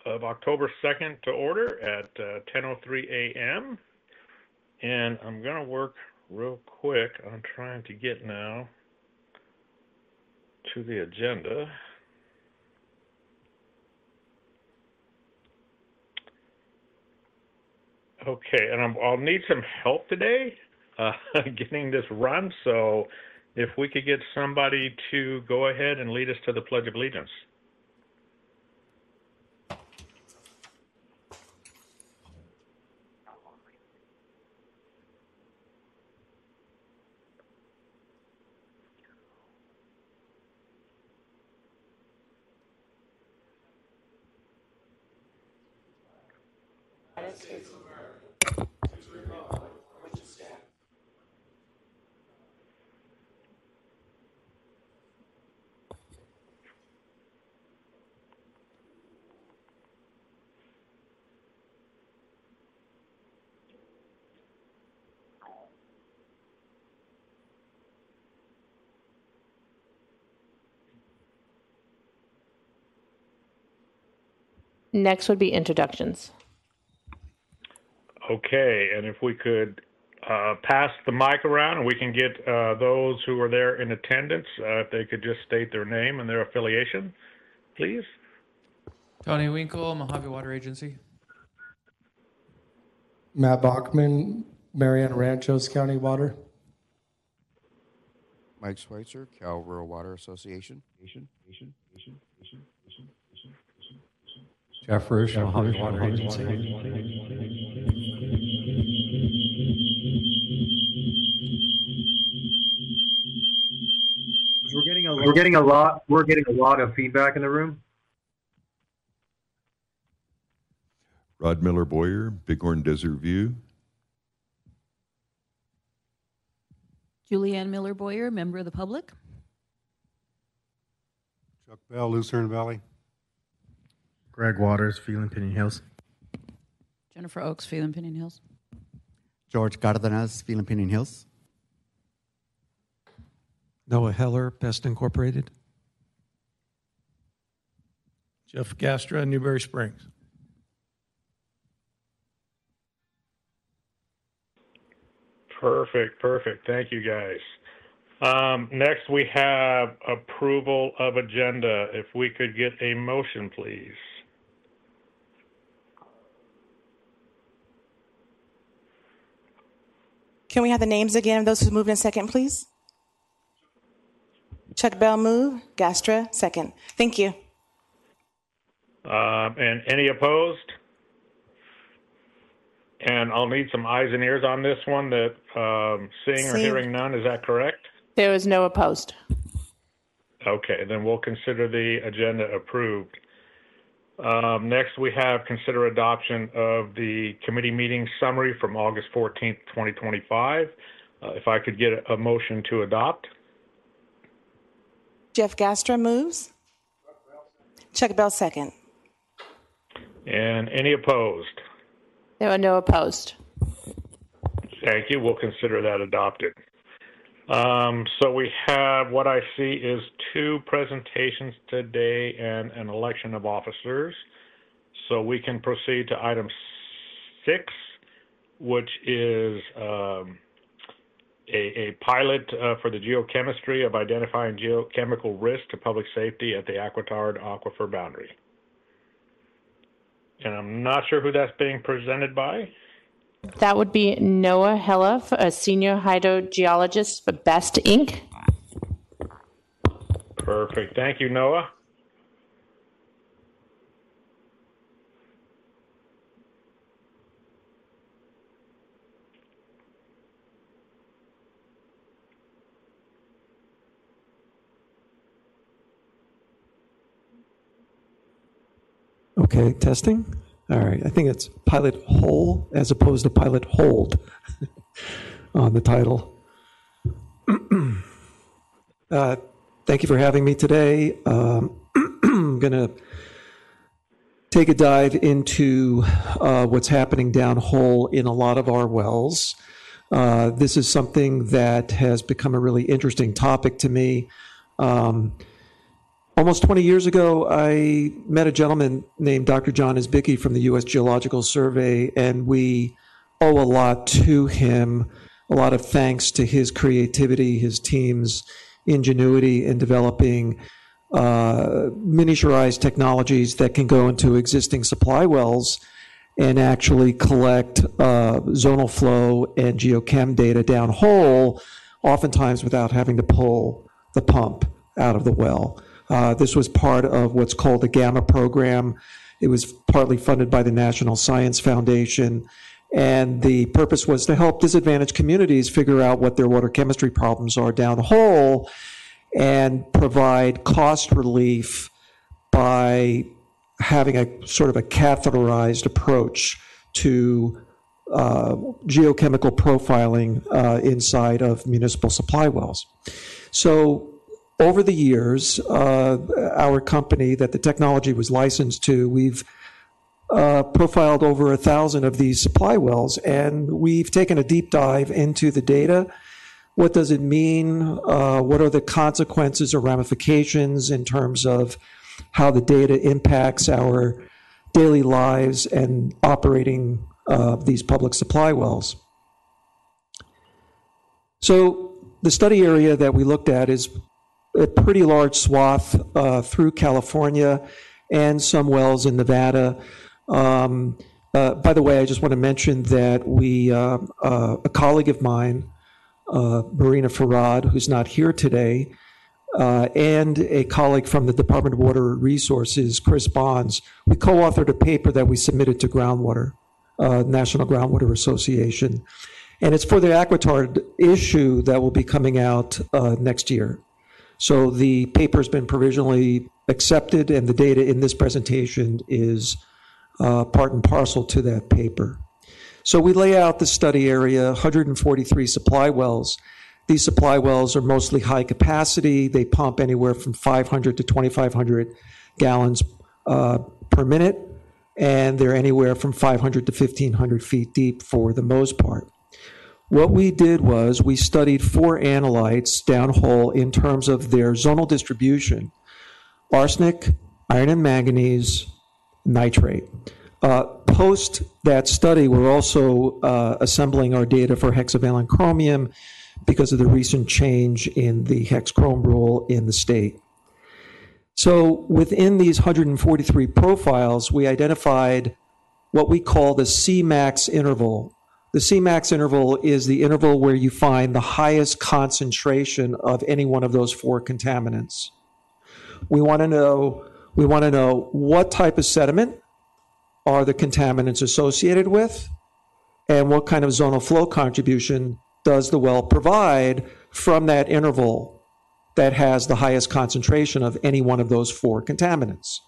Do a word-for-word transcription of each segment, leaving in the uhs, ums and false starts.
of October second to order at uh, ten oh three a m And I'm going to work real quick on trying to get now to the agenda. Okay, and I'm, I'll need some help today uh, getting this run, so if we could get somebody to go ahead and lead us to the Pledge of Allegiance. Next would be introductions. Okay, and if we could uh, pass the mic around and we can get uh, those who are there in attendance, uh, if they could just state their name and their affiliation, please. Tony Winkle, Mojave Water Agency. Matt Bachman, Mariana Ranchos County Water. Mike Schweitzer, Cal Rural Water Association. Jeff Rush, Mojave Water Agency. We're getting a we're getting a lot we're getting a lot of feedback in the room. Rod Miller Boyer, Bighorn Desert View. Julianne Miller Boyer, member of the public. Chuck Bell, Lucerne Valley. Greg Waters, Phelan Pinion Hills. Jennifer Oaks, Phelan Pinion Hills. George Cardenas, Phelan Pinion Hills. Noah Heller, Best Incorporated. Jeff Gastra, Newberry Springs. Perfect, perfect. Thank you, guys. Um, next, we have approval of agenda. If we could get a motion, please. Can we have the names again of those who moved in second, please? Chuck Bell move, Gastra second. Thank you. Um, and any opposed? And I'll need some eyes and ears on this one. That um, seeing or See. hearing none, is that correct? There was no opposed. Okay, then we'll consider the agenda approved. Um, next, we have consider adoption of the committee meeting summary from August fourteenth, twenty twenty-five. Uh, if I could get a, a motion to adopt. Jeff Gastra moves. Chuck Bell second. And any opposed? There were no opposed. Thank you. We'll consider that adopted. Um, so we have, what I see is two presentations today and an election of officers. So we can proceed to item six, which is um, a, a pilot uh, for the geochemistry of identifying geochemical risk to public safety at the Aquitard Aquifer boundary. And I'm not sure who that's being presented by. That would be Noah Heller, a senior hydrogeologist for Best Incorporated. Perfect. Thank you, Noah. Okay, testing. All right, I think it's pilot hole as opposed to pilot hold on the title. uh, thank you for having me today. Um, I'm going to take a dive into uh, what's happening downhole in a lot of our wells. Uh, this is something that has become a really interesting topic to me. Um, almost twenty years ago, I met a gentleman named Doctor John Isbicki from the U S Geological Survey, and we owe a lot to him, a lot of thanks to his creativity, his team's ingenuity in developing uh, miniaturized technologies that can go into existing supply wells and actually collect uh, zonal flow and geochem data downhole, oftentimes without having to pull the pump out of the well. Uh, this was part of what's called the GAMMA program. It was partly funded by the National Science Foundation, and the purpose was to help disadvantaged communities figure out what their water chemistry problems are downhole and provide cost relief by having a sort of a catheterized approach to uh, geochemical profiling uh, inside of municipal supply wells. So over the years, uh, our company that the technology was licensed to, we've uh, profiled over a thousand of these supply wells, and we've taken a deep dive into the data. What does it mean? Uh, what are the consequences or ramifications in terms of how the data impacts our daily lives and operating uh, these public supply wells? So the study area that we looked at is a pretty large swath uh, through California and some wells in Nevada. Um, uh, by the way, I just want to mention that we, uh, uh, a colleague of mine, uh, Marina Farad, who's not here today, uh, and a colleague from the Department of Water Resources, Chris Bonds, we co-authored a paper that we submitted to Groundwater, uh, National Groundwater Association. And it's for the Aquitard issue that will be coming out uh, next year. So the paper has been provisionally accepted, and the data in this presentation is uh, part and parcel to that paper. So we lay out the study area, one hundred forty-three supply wells. These supply wells are mostly high capacity. They pump anywhere from five hundred to twenty-five hundred gallons uh, per minute, and they're anywhere from five hundred to fifteen hundred feet deep for the most part. What we did was we studied four analytes downhole in terms of their zonal distribution: arsenic, iron and manganese, nitrate. Uh, post that study, we're also uh, assembling our data for hexavalent chromium because of the recent change in the hex chrome rule in the state. So within these one hundred forty-three profiles, we identified what we call the C max interval. The C max interval is the interval where you find the highest concentration of any one of those four contaminants. We want to know, we want to know what type of sediment are the contaminants associated with, and what kind of zonal flow contribution does the well provide from that interval that has the highest concentration of any one of those four contaminants.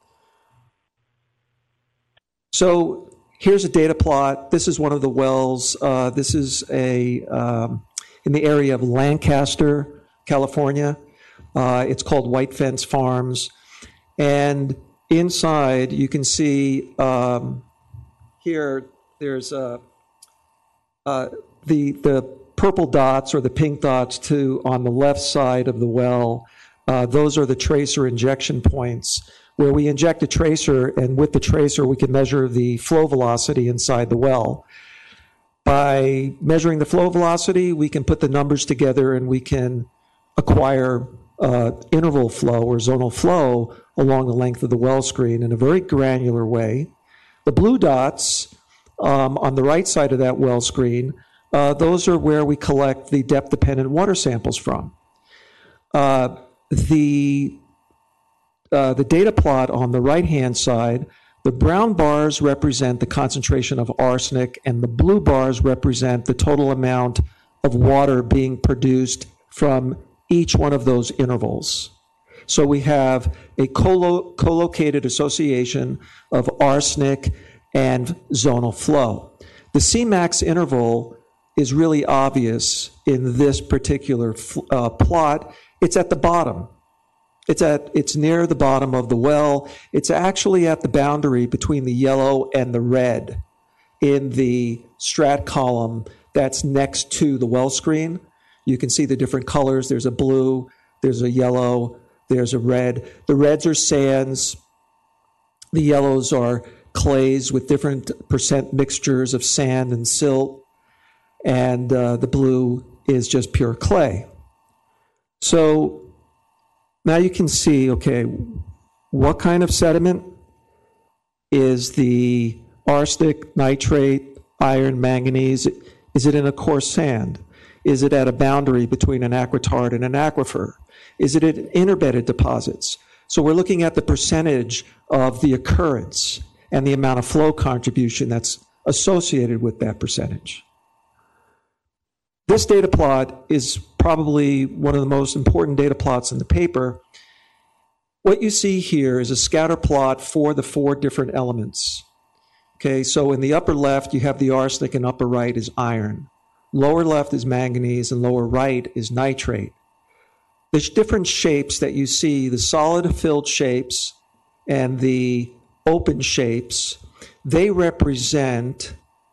So here's a data plot. This is one of the wells. Uh, this is a um, in the area of Lancaster, California. Uh, it's called White Fence Farms. And inside, you can see um, here, there's uh, uh, the, the purple dots or the pink dots to on the left side of the well. Uh, those are the tracer injection points, where we inject a tracer, and with the tracer, we can measure the flow velocity inside the well. By measuring the flow velocity, we can put the numbers together and we can acquire uh, interval flow or zonal flow along the length of the well screen in a very granular way. The blue dots um, on the right side of that well screen, uh, those are where we collect the depth-dependent water samples from. Uh, the Uh, the data plot on the right-hand side, the brown bars represent the concentration of arsenic, and the blue bars represent the total amount of water being produced from each one of those intervals. So we have a co- co-located association of arsenic and zonal flow. The C max interval is really obvious in this particular uh, plot. It's at the bottom. It's at, it's near the bottom of the well. It's actually at the boundary between the yellow and the red in the strat column that's next to the well screen. You can see the different colors. There's a blue, there's a yellow, There's a red. The reds are sands. The yellows are clays with different percent mixtures of sand and silt. And uh, the blue is just pure clay. So now you can see, okay, what kind of sediment is the arsenic, nitrate, iron, manganese? Is it in a coarse sand? Is it at a boundary between an aquitard and an aquifer? Is it in interbedded deposits? So we're looking at the percentage of the occurrence and the amount of flow contribution that's associated with that percentage. This data plot is probably one of the most important data plots in the paper. What you see here is a scatter plot for the four different elements. Okay, so in the upper left, you have the arsenic, and upper right is iron. Lower left is manganese, and lower right is nitrate. There's different shapes that you see, the solid filled shapes and the open shapes. They represent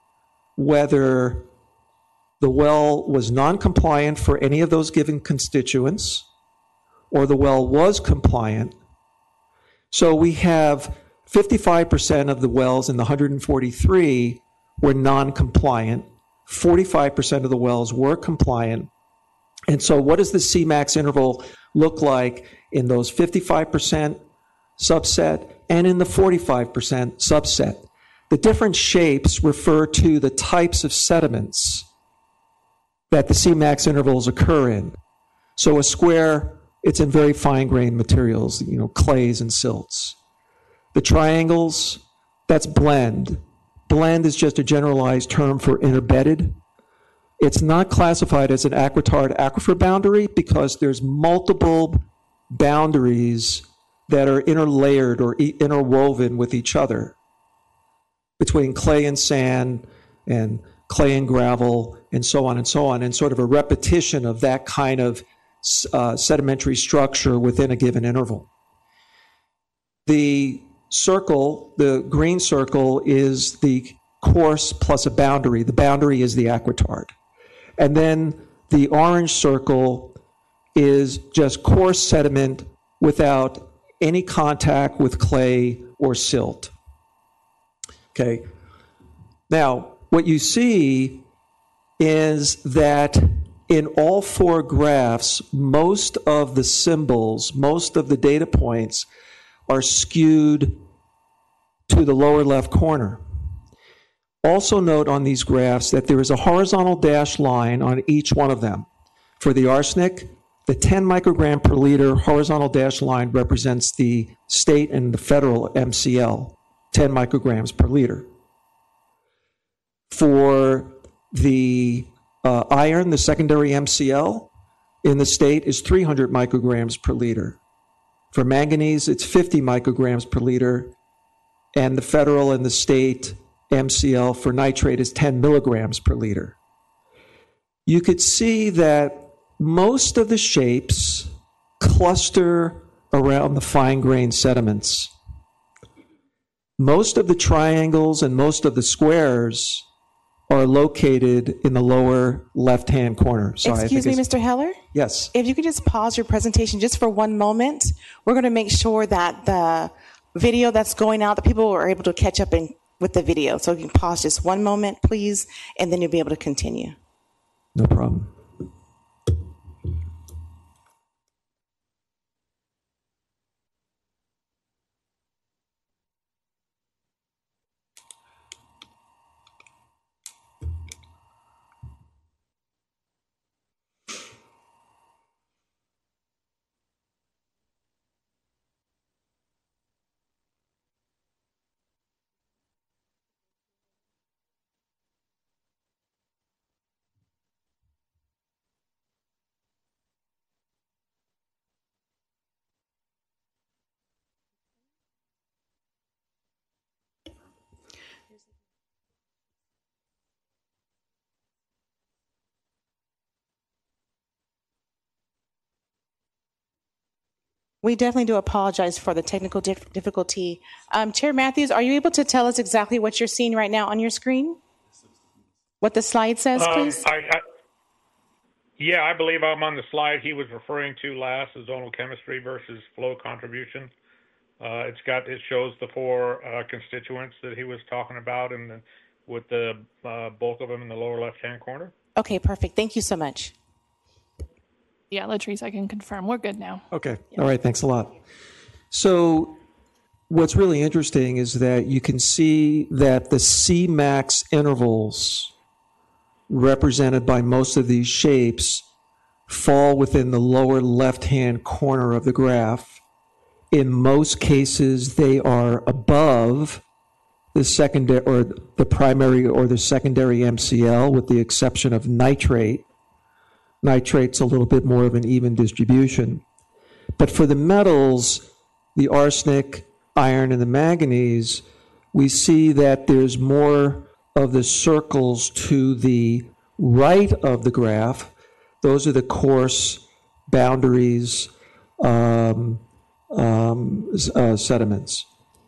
whether the well was non-compliant for any of those given constituents, or the well was compliant. So we have fifty-five percent of the wells in the one hundred forty-three were non-compliant, forty-five percent of the wells were compliant. And so what does the C max interval look like in those fifty-five percent subset and in the forty-five percent subset? The different shapes refer to the types of sediments that the C max intervals occur in. So a square, it's in very fine-grained materials, you know, clays and silts. The triangles, that's blend. Blend is just a generalized term for interbedded. It's not classified as an aquitard aquifer boundary because there's multiple boundaries that are interlayered or interwoven with each other between clay and sand and clay and gravel and so on and so on, and sort of a repetition of that kind of uh, sedimentary structure within a given interval. The circle, the green circle, is the course plus a boundary. The boundary is the aquitard. And then the orange circle is just coarse sediment without any contact with clay or silt. Okay. Now, what you see is that in all four graphs, most of the symbols, most of the data points are skewed to the lower left corner. Also note on these graphs that there is a horizontal dashed line on each one of them. For the arsenic, the ten microgram per liter horizontal dashed line represents the state and the federal M C L, ten micrograms per liter. For the uh, iron, the secondary M C L in the state is three hundred micrograms per liter. For manganese, it's fifty micrograms per liter, and the federal and the state M C L for nitrate is ten milligrams per liter. You could see that most of the shapes cluster around the fine-grained sediments. Most of the triangles and most of the squares are located in the lower left-hand corner. Sorry, Excuse me, Mister Heller? Yes. If you could just pause your presentation just for one moment. We're going to make sure that the video that's going out, that people are able to catch up in, with the video. So you can pause just one moment, please, and then you'll be able to continue. No problem. We definitely do apologize for the technical dif- difficulty. Um, Chair Matthews, are you able to tell us exactly what you're seeing right now on your screen? What the slide says, Um, please? I, I, Yeah, I believe I'm on the slide he was referring to last, the zonal chemistry versus flow contribution. Uh, it's got, it shows the four uh, constituents that he was talking about, and the, with the uh, bulk of them in the lower left-hand corner. Okay, perfect. Thank you so much. Yeah, Latrice, I can confirm. We're good now. Okay. All right. Thanks a lot. So what's really interesting is that you can see that the C max intervals represented by most of these shapes fall within the lower left-hand corner of the graph. In most cases, they are above the secondary or the primary or the secondary M C L, with the exception of nitrate. Nitrate's a little bit more of an even distribution. But for the metals, the arsenic, iron, and the manganese, we see that there's more of the circles to the right of the graph. Those are the coarse boundaries um, um, uh, sediments.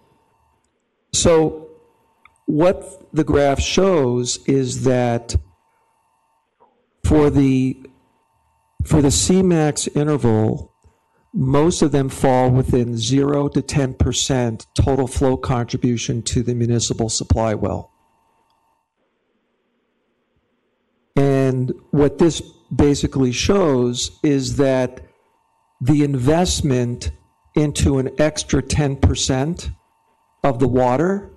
So what the graph shows is that for the for the C max interval, most of them fall within zero to ten percent total flow contribution to the municipal supply well. And what this basically shows is that the investment into an extra ten percent of the water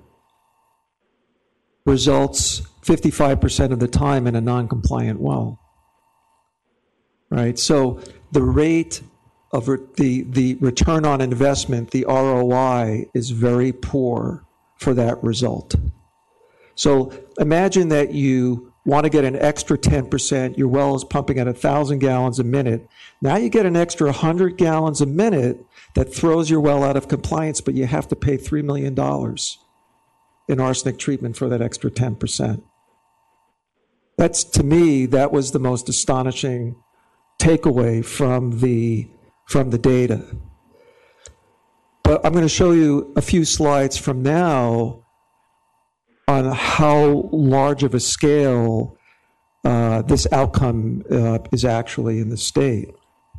results fifty-five percent of the time in a non-compliant well. Right? So the rate of re- the, the return on investment, the R O I, is very poor for that result. So imagine that you want to get an extra ten percent, your well is pumping at one thousand gallons a minute. Now you get an extra one hundred gallons a minute that throws your well out of compliance, but you have to pay three million dollars in arsenic treatment for that extra ten percent. That's, to me, that was the most astonishing takeaway from the, from the data. But I'm going to show you a few slides from now on how large of a scale uh, this outcome uh, is actually in the state.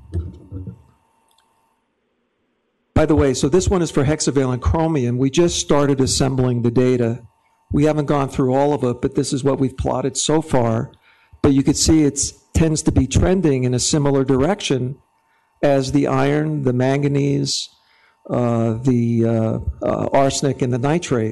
By the way, so this one is for hexavalent chromium. We just started assembling the data. We haven't gone through all of it, but this is what we've plotted so far. But you can see it tends to be trending in a similar direction as the iron, the manganese, uh, the uh, uh, arsenic, and the nitrate.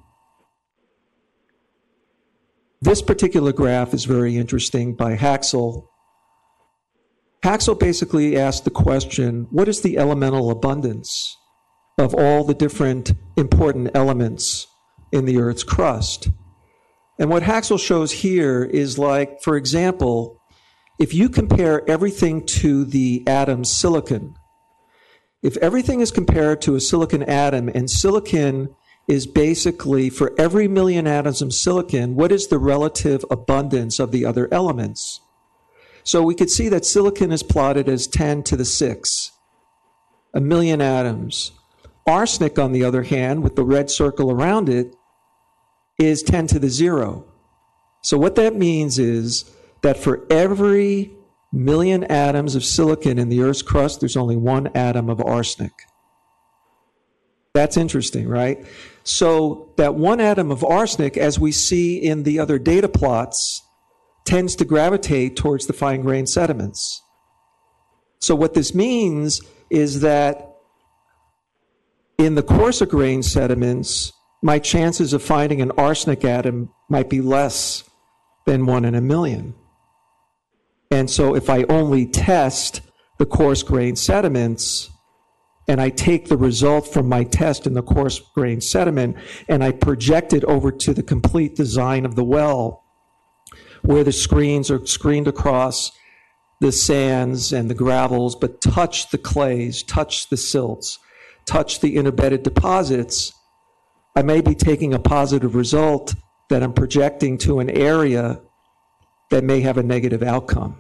This particular graph is very interesting by Haxel. Haxel basically asked the question, what is the elemental abundance of all the different important elements in the Earth's crust? And what Haxel shows here is, like, for example, if you compare everything to the atom silicon, if everything is compared to a silicon atom, and silicon is basically, for every million atoms of silicon, what is the relative abundance of the other elements? So we could see that silicon is plotted as ten to the six, a million atoms. Arsenic, on the other hand, with the red circle around it, is ten to the zero. So what that means is that for every million atoms of silicon in the Earth's crust, there's only one atom of arsenic. That's interesting, right? So that one atom of arsenic, as we see in the other data plots, tends to gravitate towards the fine-grained sediments. So what this means is that in the coarser grained sediments, my chances of finding an arsenic atom might be less than one in a million. And so if I only test the coarse grained sediments, and I take the result from my test in the coarse grained sediment, and I project it over to the complete design of the well, where the screens are screened across the sands and the gravels, but touch the clays, touch the silts, touch the interbedded deposits, I may be taking a positive result that I'm projecting to an area that may have a negative outcome.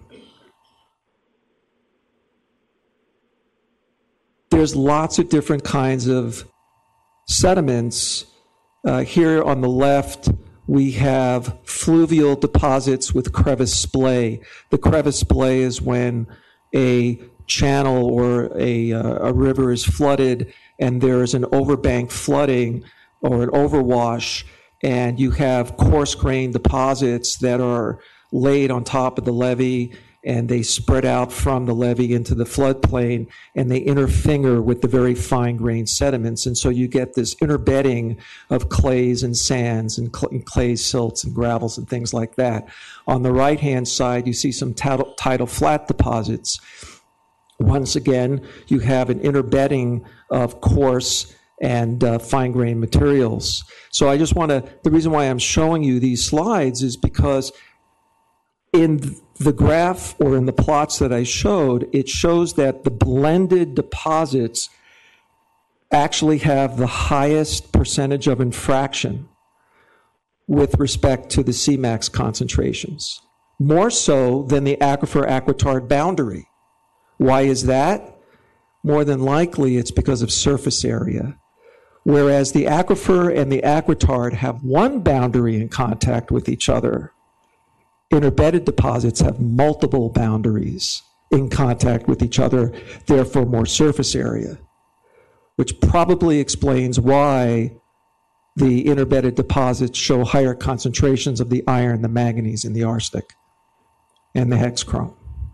There's lots of different kinds of sediments. Uh, here on the left, we have fluvial deposits with crevice splay. The crevice splay is when a channel or a, uh, a river is flooded and there's an overbank flooding or an overwash, and you have coarse grain deposits that are laid on top of the levee, and they spread out from the levee into the floodplain, and they interfinger with the very fine-grained sediments. And so you get this interbedding of clays and sands and, cl- and clays, silts, and gravels and things like that. On the right-hand side, you see some tidal, tidal flat deposits. Once again, you have an interbedding of coarse and uh, fine-grained materials. So I just want to, the reason why I'm showing you these slides is because in the graph or in the plots that I showed, it shows that the blended deposits actually have the highest percentage of infraction with respect to the C MAX concentrations, more so than the aquifer-aquitard boundary. Why is that? More than likely, it's because of surface area. Whereas the aquifer and the aquitard have one boundary in contact with each other, interbedded deposits have multiple boundaries in contact with each other, therefore more surface area, which probably explains why the interbedded deposits show higher concentrations of the iron, the manganese, and the arsenic, and the hexchrome.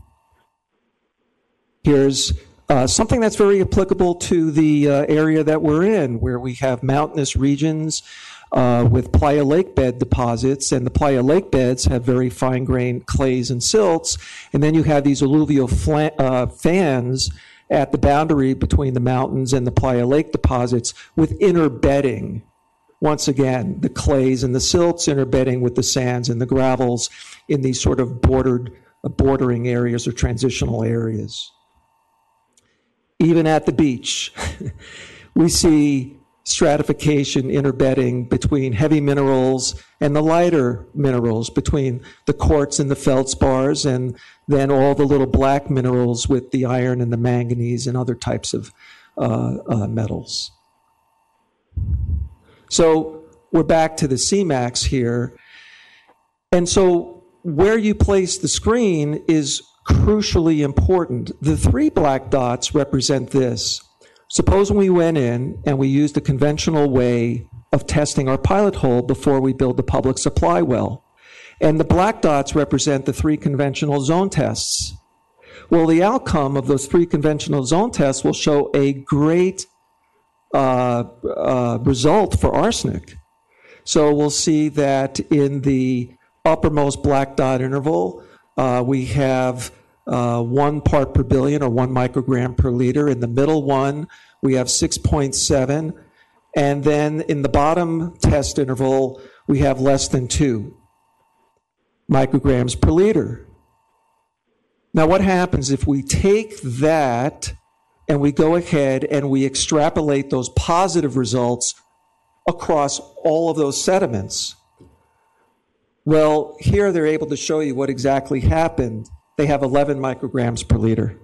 Here's uh, something that's very applicable to the uh, area that we're in, where we have mountainous regions uh, with playa lake bed deposits, and the playa lake beds have very fine-grained clays and silts, and then you have these alluvial flan- uh, fans at the boundary between the mountains and the playa lake deposits with interbedding. Once again, the clays and the silts interbedding with the sands and the gravels in these sort of bordered, uh, bordering areas or transitional areas. Even at the beach, we see stratification interbedding between heavy minerals and the lighter minerals, between the quartz and the feldspars, and then all the little black minerals with the iron and the manganese and other types of uh, uh, metals. So we're back to the C MAX here. And so where you place the screen is crucially important. The three black dots represent this. Suppose we went in and we used a conventional way of testing our pilot hole before we build the public supply well. And the black dots represent the three conventional zone tests. Well, the outcome of those three conventional zone tests will show a great uh, uh, result for arsenic. So we'll see that in the uppermost black dot interval, Uh, we have uh, one part per billion, or one microgram per liter. In the middle one, we have six point seven. And then in the bottom test interval, we have less than two micrograms per liter. Now, what happens if we take that and we go ahead and we extrapolate those positive results across all of those sediments? Well, here they're able to show you what exactly happened. They have eleven micrograms per liter,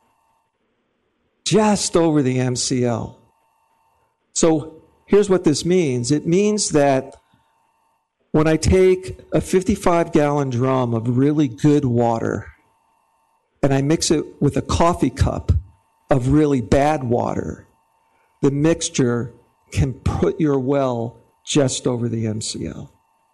just over the M C L. So here's what this means. It means that when I take a fifty-five gallon drum of really good water and I mix it with a coffee cup of really bad water, the mixture can put your well just over the M C L.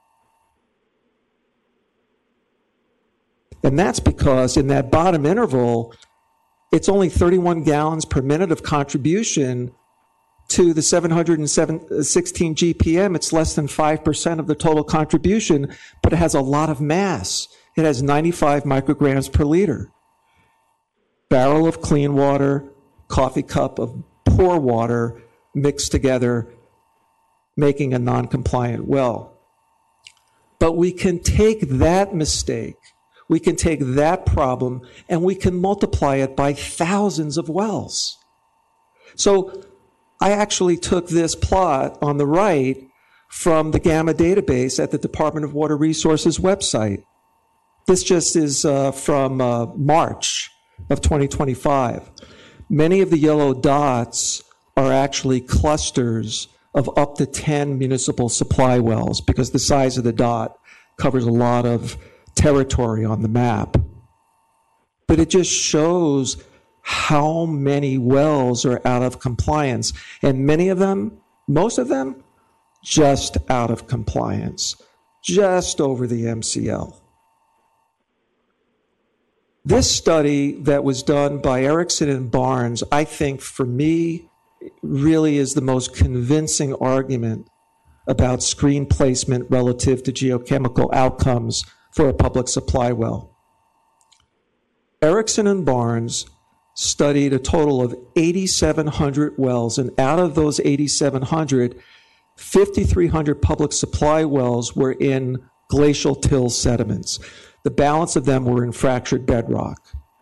And that's because in that bottom interval, it's only thirty-one gallons per minute of contribution to the seven hundred sixteen G P M. It's less than five percent of the total contribution, but it has a lot of mass. It has ninety-five micrograms per liter. Barrel of clean water, coffee cup of poor water mixed together, making a non-compliant well. But we can take that mistake, we can take that problem, and we can multiply it by thousands of wells. So I actually took this plot on the right from the GAMMA database at the Department of Water Resources website. This just is uh, from uh, March of twenty twenty-five. Many of the yellow dots are actually clusters of up to ten municipal supply wells, because the size of the dot covers a lot of territory on the map. But it just shows how many wells are out of compliance. And many of them, most of them, just out of compliance, just over the M C L. This study that was done by Erickson and Barnes, I think for me, really is the most convincing argument about screen placement relative to geochemical outcomes for a public supply well. Erickson and Barnes studied a total of eighty-seven hundred wells, and out of those eighty-seven hundred, fifty-three hundred public supply wells were in glacial till sediments. The balance of them were in fractured bedrock.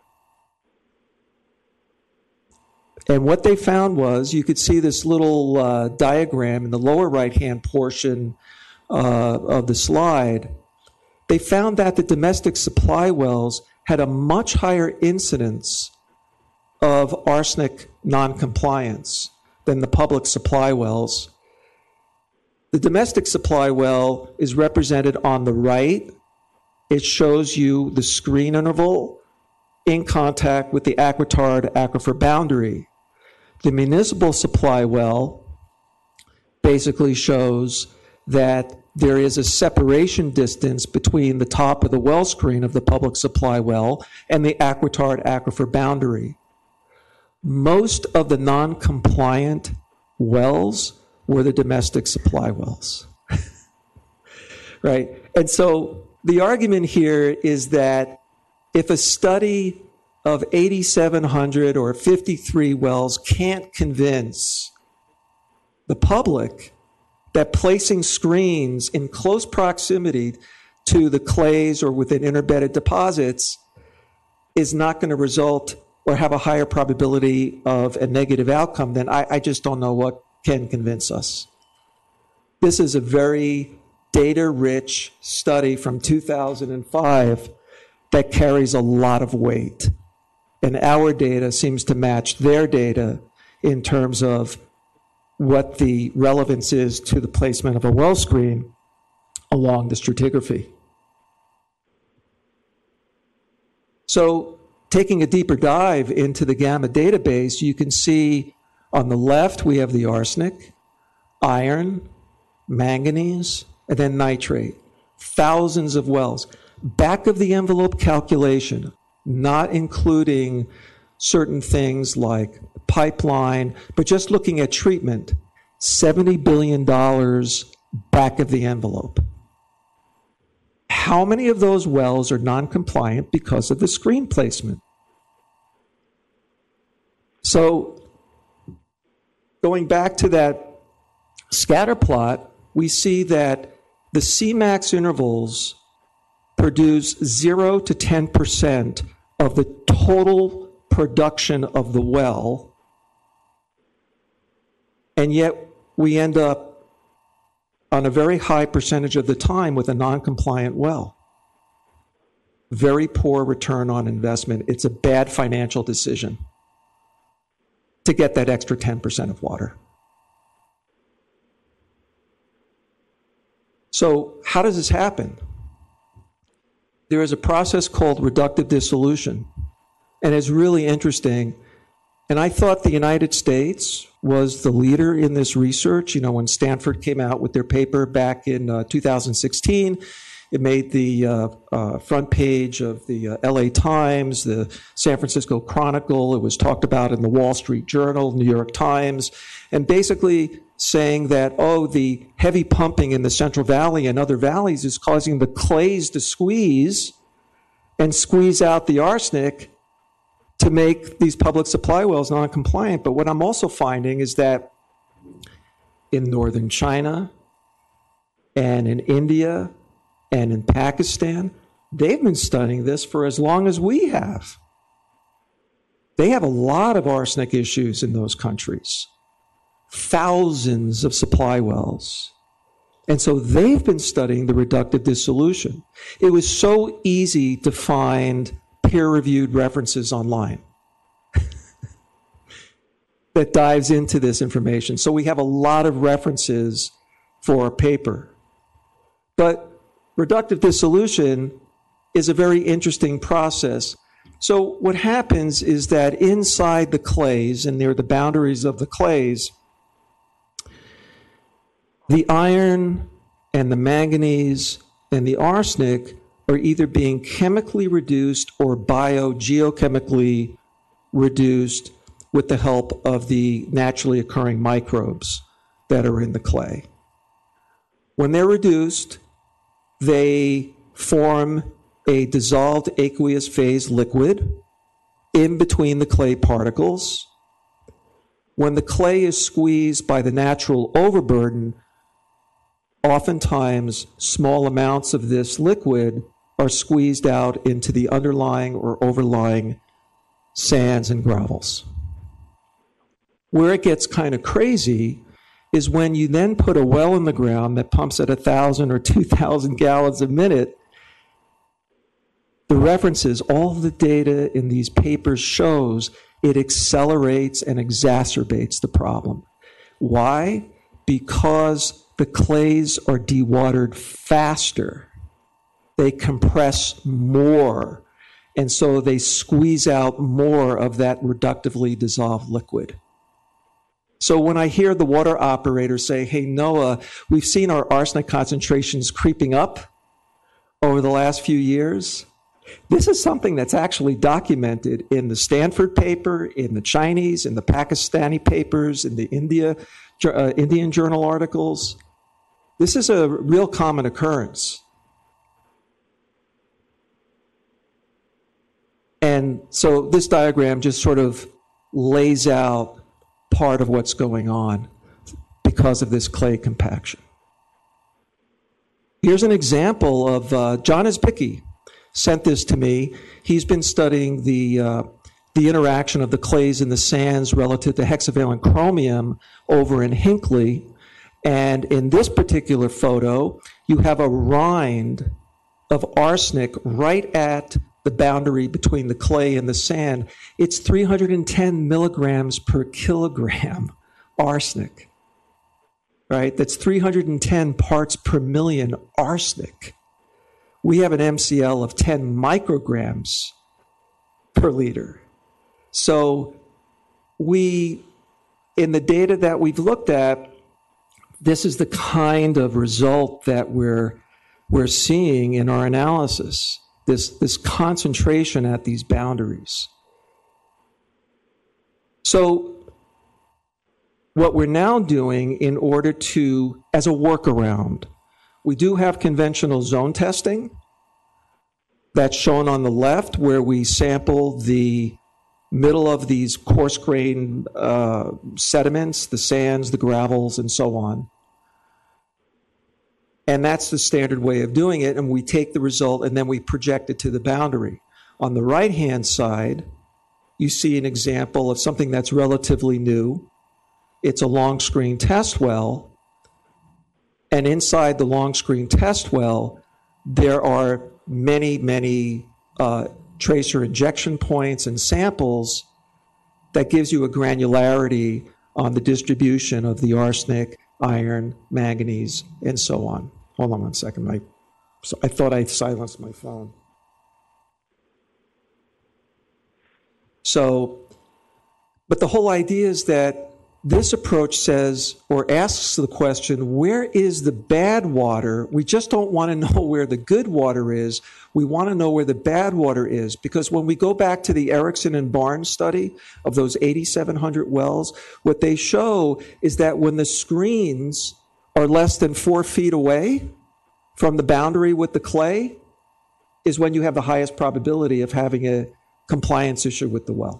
And what they found was, you could see this little uh, diagram in the lower right-hand portion uh, of the slide. They found that the domestic supply wells had a much higher incidence of arsenic noncompliance than the public supply wells. The domestic supply well is represented on the right. It shows you the screen interval in contact with the aquitard aquifer boundary. The municipal supply well basically shows that there is a separation distance between the top of the well screen of the public supply well and the aquitard aquifer boundary. Most of the non-compliant wells were the domestic supply wells, right? And so the argument here is that if a study of eighty-seven hundred or fifty-three wells can't convince the public that placing screens in close proximity to the clays or within interbedded deposits is not going to result or have a higher probability of a negative outcome, then I, I just don't know what can convince us. This is a very data-rich study from two thousand five that carries a lot of weight. And our data seems to match their data in terms of what the relevance is to the placement of a well screen along the stratigraphy. So taking a deeper dive into the GAMA database, you can see on the left we have the arsenic, iron, manganese, and then nitrate. Thousands of wells. Back of the envelope calculation, not including certain things like pipeline, but just looking at treatment, seventy billion dollars back of the envelope. How many of those wells are non-compliant because of the screen placement? So going back to that scatter plot, we see that the C max intervals produce zero to ten percent of the total production of the well, and yet we end up on a very high percentage of the time with a non-compliant well. Very poor return on investment. It's a bad financial decision to get that extra ten percent of water. So how does this happen? There is a process called reductive dissolution, and it's really interesting. And I thought the United States was the leader in this research. You know, when Stanford came out with their paper back in uh, two thousand sixteen, it made the uh, uh, front page of the uh, L A Times, the San Francisco Chronicle. It was talked about in the Wall Street Journal, New York Times, and basically saying that, oh, the heavy pumping in the Central Valley and other valleys is causing the clays to squeeze and squeeze out the arsenic to make these public supply wells non-compliant. But what I'm also finding is that in northern China and in India and in Pakistan, they've been studying this for as long as we have. They have a lot of arsenic issues in those countries. Thousands of supply wells. And so they've been studying the reductive dissolution. It was so easy to find peer-reviewed references online. that dives into this information. So we have a lot of references for a paper. But reductive dissolution is a very interesting process. So what happens is that inside the clays, and near the boundaries of the clays, the iron and the manganese and the arsenic are either being chemically reduced or biogeochemically reduced with the help of the naturally occurring microbes that are in the clay. When they're reduced, they form a dissolved aqueous phase liquid in between the clay particles. When the clay is squeezed by the natural overburden, oftentimes small amounts of this liquid are squeezed out into the underlying or overlying sands and gravels. Where it gets kind of crazy is when you then put a well in the ground that pumps at one thousand or two thousand gallons a minute. The references, all the data in these papers shows it accelerates and exacerbates the problem. Why? Because the clays are dewatered faster. They compress more, and so they squeeze out more of that reductively dissolved liquid. So when I hear the water operator say, hey, NOAA, we've seen our arsenic concentrations creeping up over the last few years, this is something that's actually documented in the Stanford paper, in the Chinese, in the Pakistani papers, in the India, uh, Indian journal articles. This is a real common occurrence. And so this diagram just sort of lays out part of what's going on because of this clay compaction. Here's an example of, uh, John Isbicki sent this to me. He's been studying the, uh, the interaction of the clays and the sands relative to hexavalent chromium over in Hinckley. And in this particular photo, you have a rind of arsenic right at the boundary between the clay and the sand. It's three hundred ten milligrams per kilogram arsenic, right? That's three hundred ten parts per million arsenic. We have an M C L of ten micrograms per liter. So we, in the data that we've looked at, this is the kind of result that we're, we're seeing in our analysis. This, this concentration at these boundaries. So what we're now doing in order to, as a workaround, we do have conventional zone testing. That's shown on the left, where we sample the middle of these coarse-grained uh, sediments, the sands, the gravels, and so on. And that's the standard way of doing it, and we take the result and then we project it to the boundary. On the right-hand side, you see an example of something that's relatively new. It's a long screen test well, and inside the long screen test well, there are many, many uh, tracer injection points and samples that gives you a granularity on the distribution of the arsenic, iron, manganese, and so on. Hold on one second. I, so I thought I silenced my phone. So, but the whole idea is that this approach says, or asks the question, where is the bad water? We just don't want to know where the good water is. We want to know where the bad water is. Because when we go back to the Erickson and Barnes study of those eighty-seven hundred wells, what they show is that when the screens are less than four feet away from the boundary with the clay is when you have the highest probability of having a compliance issue with the well.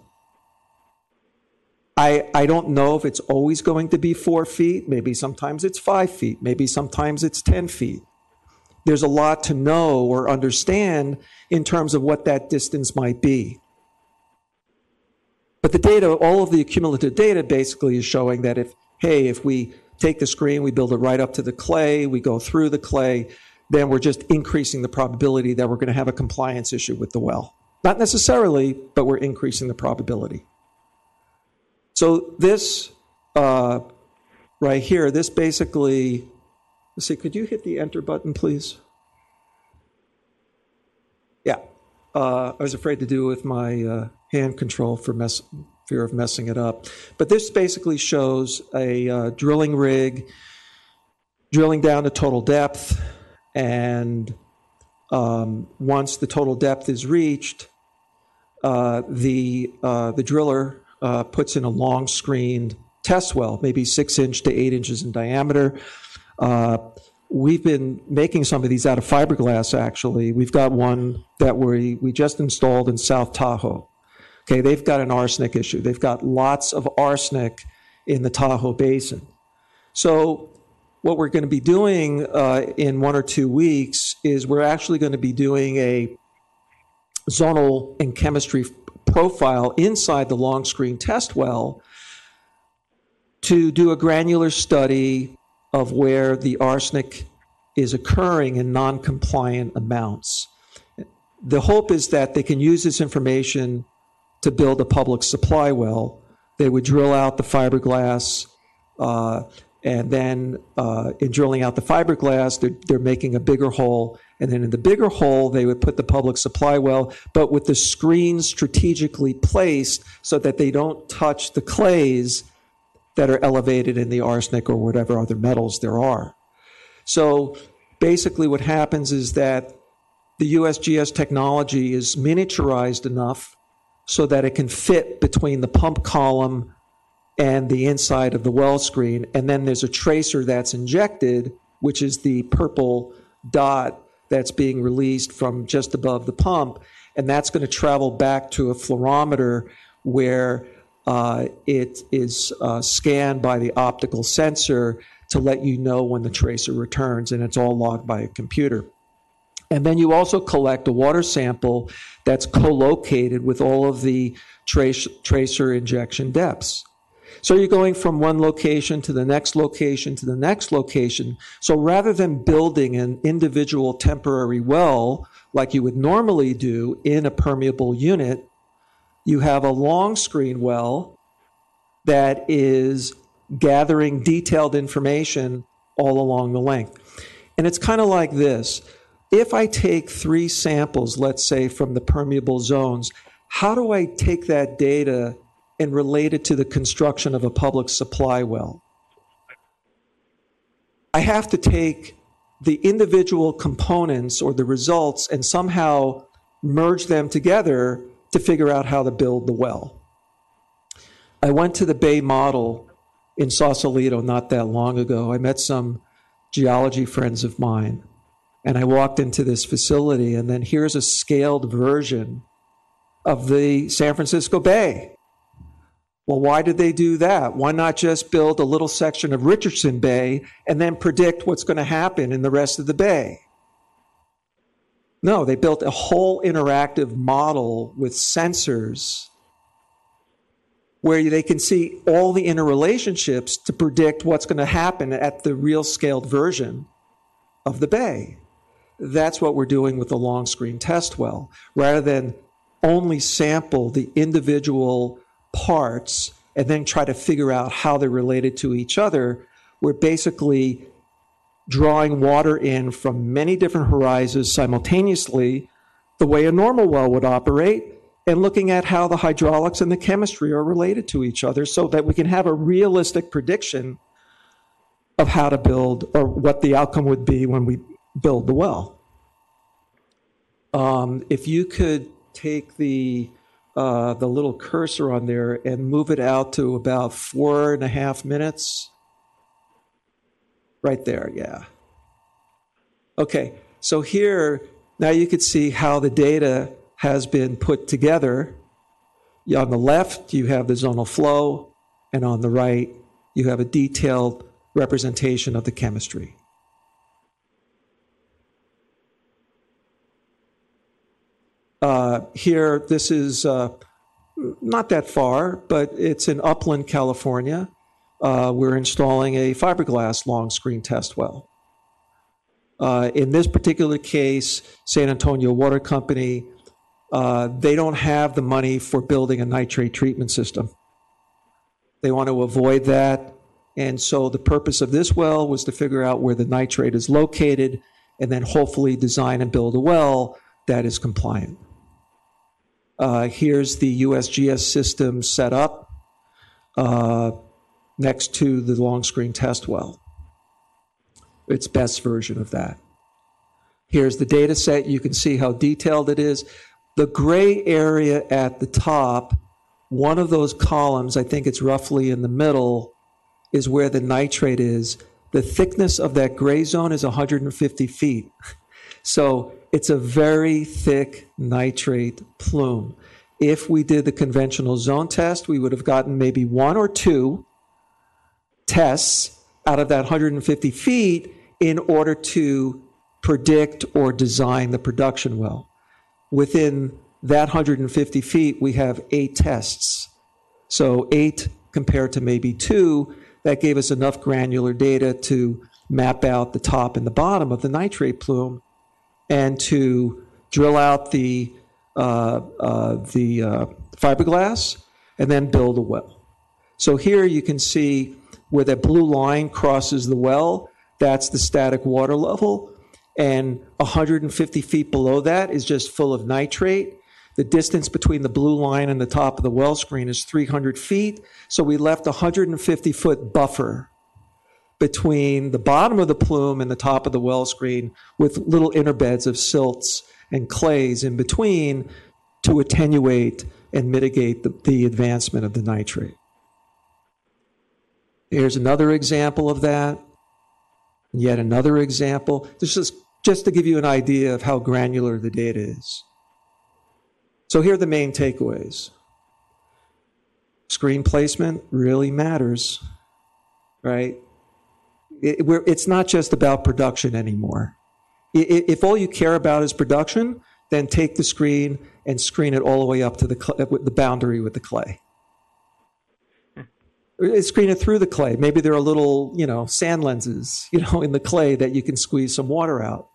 I, I don't know if it's always going to be four feet. Maybe sometimes it's five feet. Maybe sometimes it's ten feet. There's a lot to know or understand in terms of what that distance might be. But the data, all of the cumulative data basically is showing that if, hey, if we take the screen, we build it right up to the clay, we go through the clay, then we're just increasing the probability that we're going to have a compliance issue with the well. Not necessarily, but we're increasing the probability. So this uh, right here, this basically, let's see, could you hit the enter button, please? Yeah, uh, I was afraid to do it with my uh, hand control for mess, fear of messing it up. But this basically shows a uh, drilling rig drilling down to total depth, and um, once the total depth is reached, uh, the uh, the driller uh, puts in a long screened test well, maybe six inch to eight inches in diameter. Uh, we've been making some of these out of fiberglass. Actually, we've got one that we we just installed in South Tahoe. Okay, they've got an arsenic issue. They've got lots of arsenic in the Tahoe Basin. So what we're going to be doing uh, in one or two weeks is we're actually going to be doing a zonal and chemistry profile inside the long screen test well to do a granular study of where the arsenic is occurring in non-compliant amounts. The hope is that they can use this information to build a public supply well. They would drill out the fiberglass, uh, and then uh, in drilling out the fiberglass, they're, they're making a bigger hole. And then in the bigger hole, they would put the public supply well, but with the screens strategically placed so that they don't touch the clays that are elevated in the arsenic or whatever other metals there are. So basically what happens is that the U S G S technology is miniaturized enough so that it can fit between the pump column and the inside of the well screen. And then there's a tracer that's injected, which is the purple dot that's being released from just above the pump. And that's going to travel back to a fluorometer where uh, it is uh, scanned by the optical sensor to let you know when the tracer returns, and it's all logged by a computer. And then you also collect a water sample that's co-located with all of the trace, tracer injection depths. So you're going from one location to the next location to the next location. So rather than building an individual temporary well like you would normally do in a permeable unit, you have a long screen well that is gathering detailed information all along the length. And it's kind of like this. If I take three samples, let's say from the permeable zones, how do I take that data and relate it to the construction of a public supply well? I have to take the individual components or the results and somehow merge them together to figure out how to build the well. I went to the Bay Model in Sausalito not that long ago. I met some geology friends of mine, and I walked into this facility, and then here's a scaled version of the San Francisco Bay. Well, why did they do that? Why not just build a little section of Richardson Bay and then predict what's going to happen in the rest of the bay? No, they built a whole interactive model with sensors where they can see all the interrelationships to predict what's going to happen at the real scaled version of the bay. That's what we're doing with the long screen test well. Rather than only sample the individual parts and then try to figure out how they're related to each other, we're basically drawing water in from many different horizons simultaneously, the way a normal well would operate, and looking at how the hydraulics and the chemistry are related to each other so that we can have a realistic prediction of how to build or what the outcome would be when we build the well. Um, if you could take the Uh, the little cursor on there and move it out to about four and a half minutes. Right there, yeah. Okay, so here, now you can see how the data has been put together. On the left, you have the zonal flow, and on the right, you have a detailed representation of the chemistry. Uh, here, this is uh, not that far, but it's in Upland, California. Uh, we're installing a fiberglass long screen test well. Uh, in this particular case, San Antonio Water Company, uh, they don't have the money for building a nitrate treatment system. They want to avoid that. And so the purpose of this well was to figure out where the nitrate is located and then hopefully design and build a well that is compliant. Uh, here's the U S G S system set up uh, next to the long screen test well. Its best version of that. Here's the data set. You can see how detailed it is. The gray area at the top, one of those columns, I think it's roughly in the middle, is where the nitrate is. The thickness of that gray zone is one hundred fifty feet. So it's a very thick nitrate plume. If we did the conventional zone test, we would have gotten maybe one or two tests out of that one hundred fifty feet in order to predict or design the production well. Within that one hundred fifty feet, we have eight tests. So eight compared to maybe two, that gave us enough granular data to map out the top and the bottom of the nitrate plume and to drill out the, uh, uh, the uh, fiberglass and then build a well. So here you can see where that blue line crosses the well, that's the static water level. And one hundred fifty feet below that is just full of nitrate. The distance between the blue line and the top of the well screen is three hundred feet. So we left a one hundred fifty foot buffer between the bottom of the plume and the top of the well screen with little interbeds of silts and clays in between to attenuate and mitigate the, the advancement of the nitrate. Here's another example of that. Yet another example. This is just to give you an idea of how granular the data is. So here are the main takeaways. Screen placement really matters, right? It, we're, it's not just about production anymore. It, if all you care about is production, then take the screen and screen it all the way up to the, the boundary with the clay. Screen it through the clay. Maybe there are little, you know, sand lenses, you know, in the clay that you can squeeze some water out.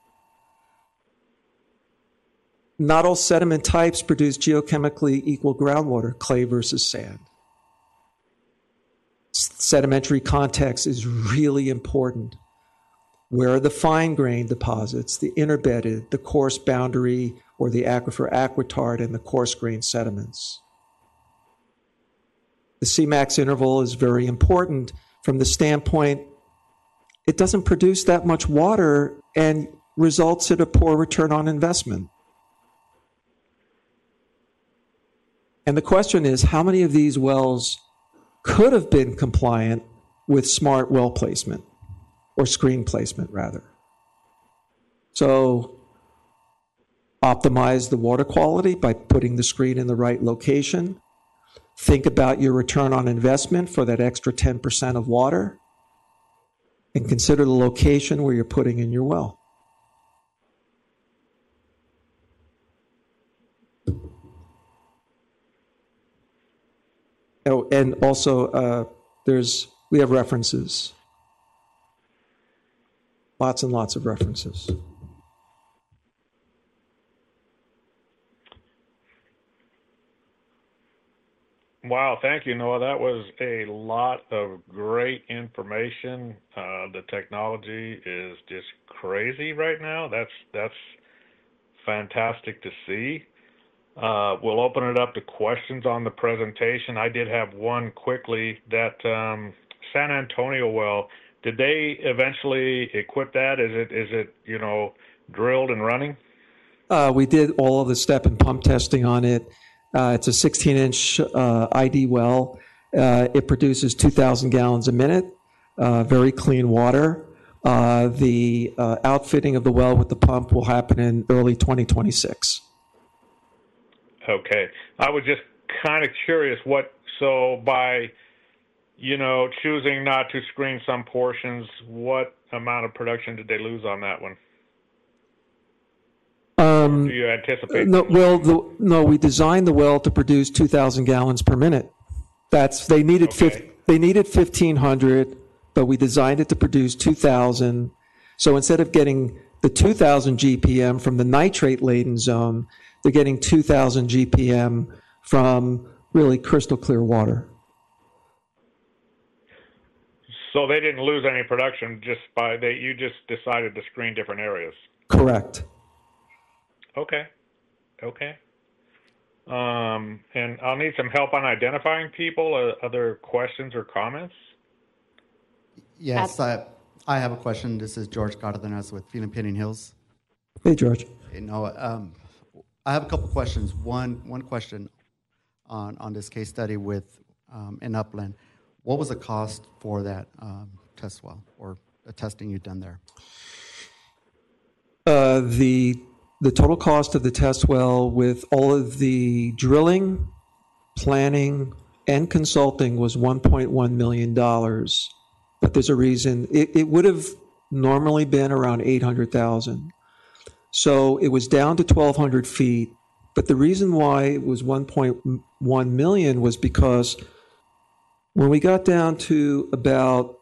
Not all sediment types produce geochemically equal groundwater, clay versus sand. Sedimentary context is really important. Where are the fine-grained deposits, the interbedded, the coarse boundary, or the aquifer aquitard, and the coarse-grained sediments? The C max interval is very important from the standpoint it doesn't produce that much water and results in a poor return on investment. And the question is, how many of these wells could have been compliant with smart well placement or screen placement, rather? So optimize the water quality by putting the screen in the right location. Think about your return on investment for that extra ten percent of water, and consider the location where you're putting in your well. Oh, and also, uh, there's we have references. Lots and lots of references. Wow, thank you, Noah. That was a lot of great information. Uh, the technology is just crazy right now. That's that's fantastic to see. Uh, we'll open it up to questions on the presentation. I did have one quickly. That um, San Antonio well, did they eventually equip that? Is it is it you know drilled and running? Uh, we did all of the step and pump testing on it. Uh, it's a sixteen inch uh, I D well. Uh, it produces two thousand gallons a minute, uh, very clean water. Uh, the uh, outfitting of the well with the pump will happen in early twenty twenty-six. Okay. I was just kind of curious what, so by, you know, choosing not to screen some portions, what amount of production did they lose on that one? Um, Do you anticipate? No, well, the, no, we designed the well to produce two thousand gallons per minute. That's, they needed, Okay. fif, they needed fifteen hundred, but we designed it to produce two thousand. So instead of getting the two thousand G P M from the nitrate laden zone, they're getting two thousand G P M from really crystal clear water. So they didn't lose any production just by they. You just decided to screen different areas. Correct. Okay. Okay. Um, and I'll need some help on identifying people. Uh, other questions or comments? Yes, I, I have a question. This is George Cardenas with Filipino Hills. Hey, George. You know, um, I have a couple questions. One, one question on, on this case study with um, in Upland. What was the cost for that um, test well or the testing you've done there? Uh, the the total cost of the test well with all of the drilling, planning, and consulting was one point one million dollars. But there's a reason. It, it would have normally been around eight hundred thousand dollars. So it was down to twelve hundred feet. But the reason why it was one point one million dollars was because when we got down to about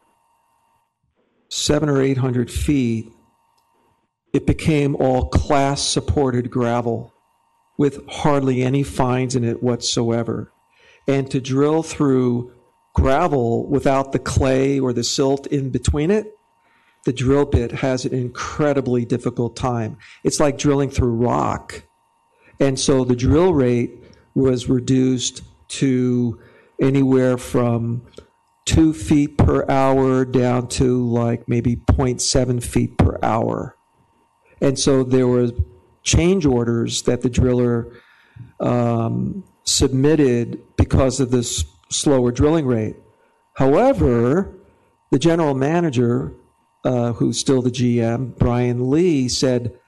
seven or eight hundred feet, it became all class-supported gravel with hardly any fines in it whatsoever. And to drill through gravel without the clay or the silt in between it, the drill bit has an incredibly difficult time. It's like drilling through rock. And so the drill rate was reduced to anywhere from two feet per hour down to like maybe zero point seven feet per hour. And so there were change orders that the driller um, submitted because of this slower drilling rate. However, the general manager, uh, who's still the G M, Brian Lee, said,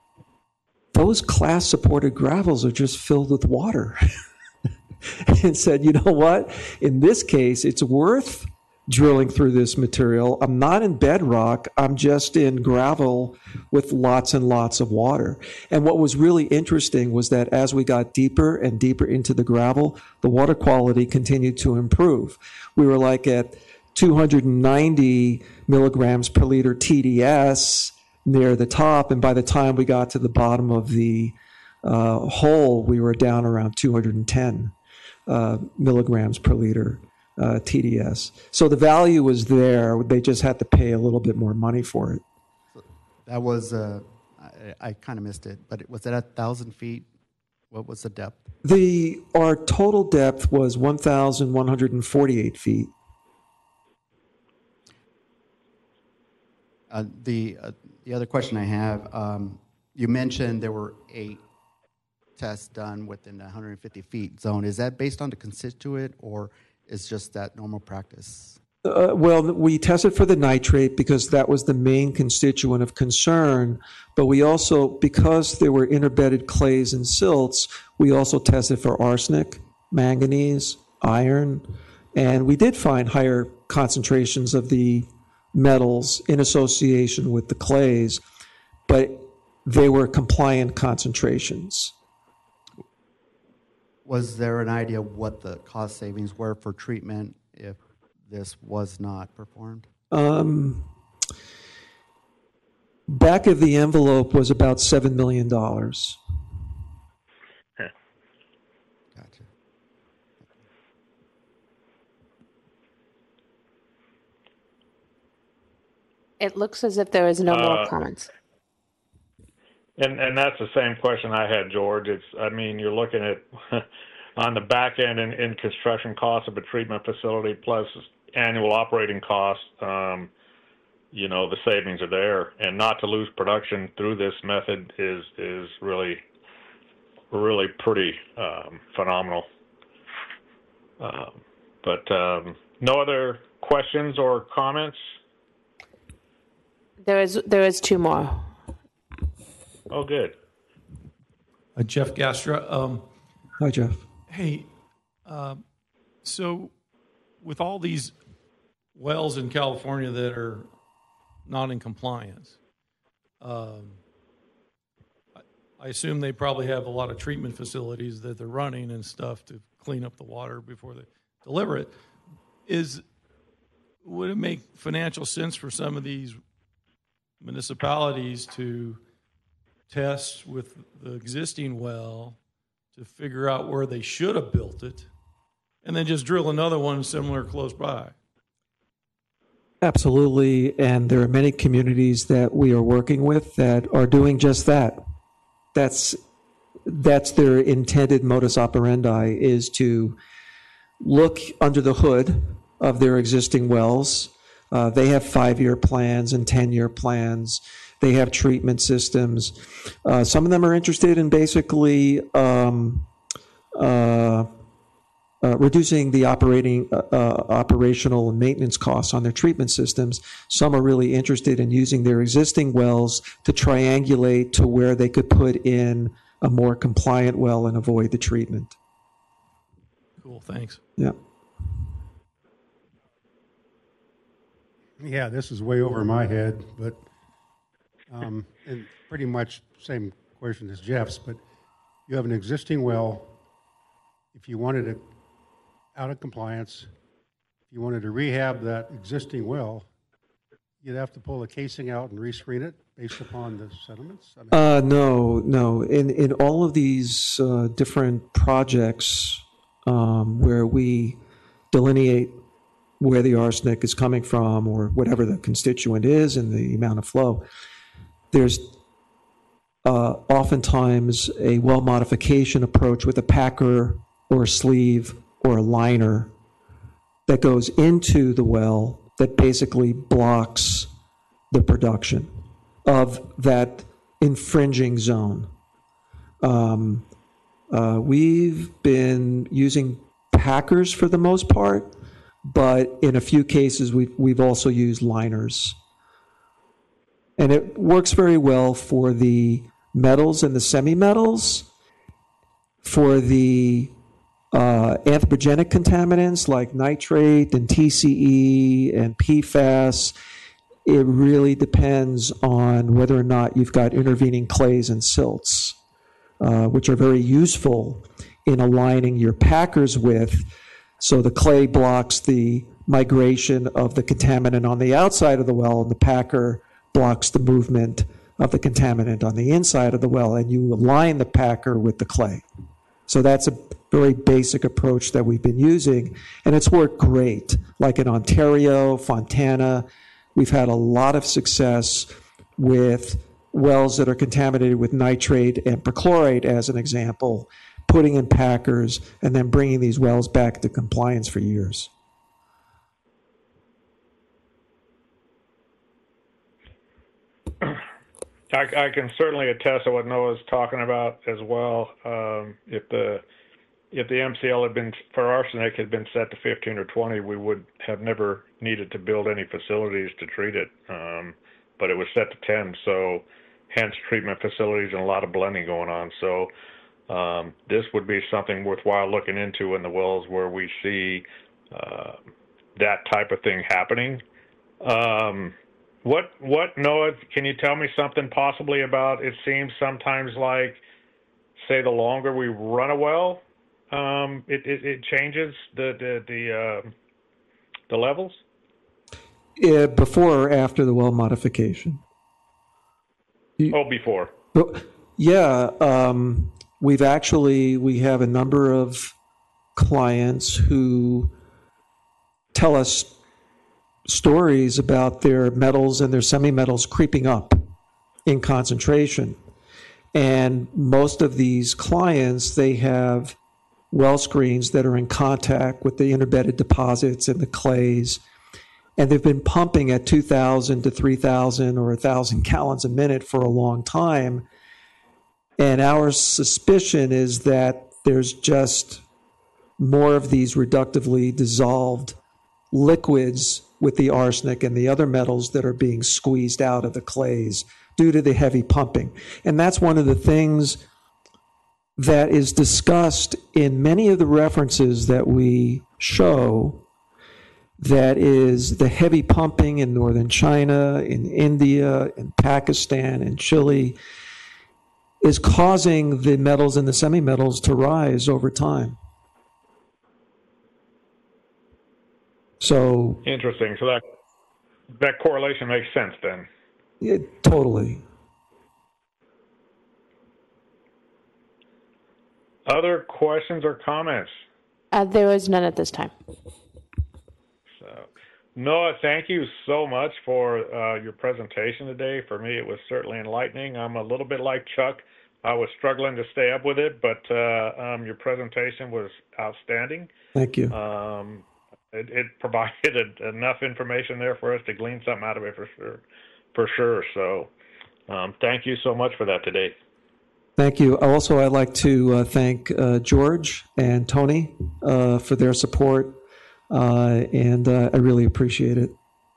those class-supported gravels are just filled with water. And said, you know what? In this case, it's worth drilling through this material. I'm not in bedrock. I'm just in gravel with lots and lots of water. And what was really interesting was that as we got deeper and deeper into the gravel, the water quality continued to improve. We were like at two hundred ninety milligrams per liter T D S near the top. And by the time we got to the bottom of the uh, hole, we were down around two hundred ten uh, milligrams per liter. Uh, T D S. So the value was there. They just had to pay a little bit more money for it. That was, uh, I, I kind of missed it, but it, was it a thousand feet? What was the depth? The our total depth was one thousand one hundred forty-eight feet. Uh, the uh, the other question I have, um, you mentioned there were eight tests done within the one hundred fifty feet zone. Is that based on the constituent or is just that normal practice? Uh, well, we tested for the nitrate because that was the main constituent of concern. But we also, because there were interbedded clays and silts, we also tested for arsenic, manganese, iron, and we did find higher concentrations of the metals in association with the clays, but they were compliant concentrations. Was there an idea of what the cost savings were for treatment if this was not performed? Um, back of the envelope was about seven million dollars. Okay. Gotcha. It looks as if there is no Uh, more comments. And and that's the same question I had, George. It's I mean you're looking at on the back end in, in construction costs of a treatment facility plus annual operating costs. Um, you know the savings are there, and not to lose production through this method is is really really pretty um, phenomenal. Uh, but um, no other questions or comments? There is there is two more. Oh, good. Uh, Jeff Gastra. Um, Hi, Jeff. hey, uh, so with all these wells in California that are not in compliance, um, I, I assume they probably have a lot of treatment facilities that they're running and stuff to clean up the water before they deliver it. Is would it make financial sense for some of these municipalities to test with the existing well to figure out where they should have built it and then just drill another one similar close by? Absolutely, and there are many communities that we are working with that are doing just that. That's that's their intended modus operandi, is to look under the hood of their existing wells. Uh, they have five-year plans and ten-year plans. They have treatment systems. Uh, some of them are interested in basically um, uh, Uh, reducing the operating, uh, uh, operational and maintenance costs on their treatment systems. Some are really interested in using their existing wells to triangulate to where they could put in a more compliant well and avoid the treatment. Cool, thanks. Yeah. Yeah, this is way over my head, but um, and pretty much same question as Jeff's, but you have an existing well. If you wanted to out of compliance, if you wanted to rehab that existing well, you'd have to pull the casing out and rescreen it based upon the sediments? I mean, Uh, no, no. In in all of these uh, different projects um, where we delineate where the arsenic is coming from or whatever the constituent is and the amount of flow, there's uh, oftentimes a well modification approach with a packer or a sleeve or a liner that goes into the well that basically blocks the production of that infringing zone. Um, uh, we've been using packers for the most part, but in a few cases we've, we've also used liners. And it works very well for the metals and the semi-metals. For the uh, anthropogenic contaminants like nitrate and T C E and P FAS, it really depends on whether or not you've got intervening clays and silts, uh, which are very useful in aligning your packers with. So the clay blocks the migration of the contaminant on the outside of the well, and the packer blocks the movement of the contaminant on the inside of the well, and you align the packer with the clay. So that's a very basic approach that we've been using, and it's worked great. Like in Ontario, Fontana, we've had a lot of success with wells that are contaminated with nitrate and perchlorate, as an example, putting in packers and then bringing these wells back to compliance for years. I, I can certainly attest to what Noah's talking about as well. Um, if the if the M C L had been for arsenic had been set to fifteen or twenty, we would have never needed to build any facilities to treat it. Um, but it was set to ten, so hence treatment facilities and a lot of blending going on. So um, this would be something worthwhile looking into in the wells where we see uh, that type of thing happening. Um, What, what, Noah, can you tell me something possibly about, it seems sometimes like, say, the longer we run a well, um, it, it, it changes the, the, the, uh, the levels? Yeah, before or after the well modification? Oh, before. Yeah, um, we've actually, we have a number of clients who tell us stories about their metals and their semi-metals creeping up in concentration. And most of these clients, they have well screens that are in contact with the interbedded deposits and the clays. And they've been pumping at two thousand to three thousand or one thousand gallons a minute for a long time. And our suspicion is that there's just more of these reductively dissolved liquids with the arsenic and the other metals that are being squeezed out of the clays due to the heavy pumping. And that's one of the things that is discussed in many of the references that we show, that is the heavy pumping in northern China, in India, in Pakistan, in Chile, is causing the metals and the semi-metals to rise over time. So Interesting. So that that correlation makes sense then. Yeah, totally. Other questions or comments? Uh, there was none at this time. So, Noah, thank you so much for uh, your presentation today. For me, it was certainly enlightening. I'm a little bit like Chuck. I was struggling to stay up with it, but uh, um, your presentation was outstanding. Thank you. Um, it, it provided a, enough information there for us to glean something out of it for sure. For sure. So um, thank you so much for that today. Thank you. Also, I'd like to uh, thank uh, George and Tony uh, for their support, uh, and uh, I really appreciate it.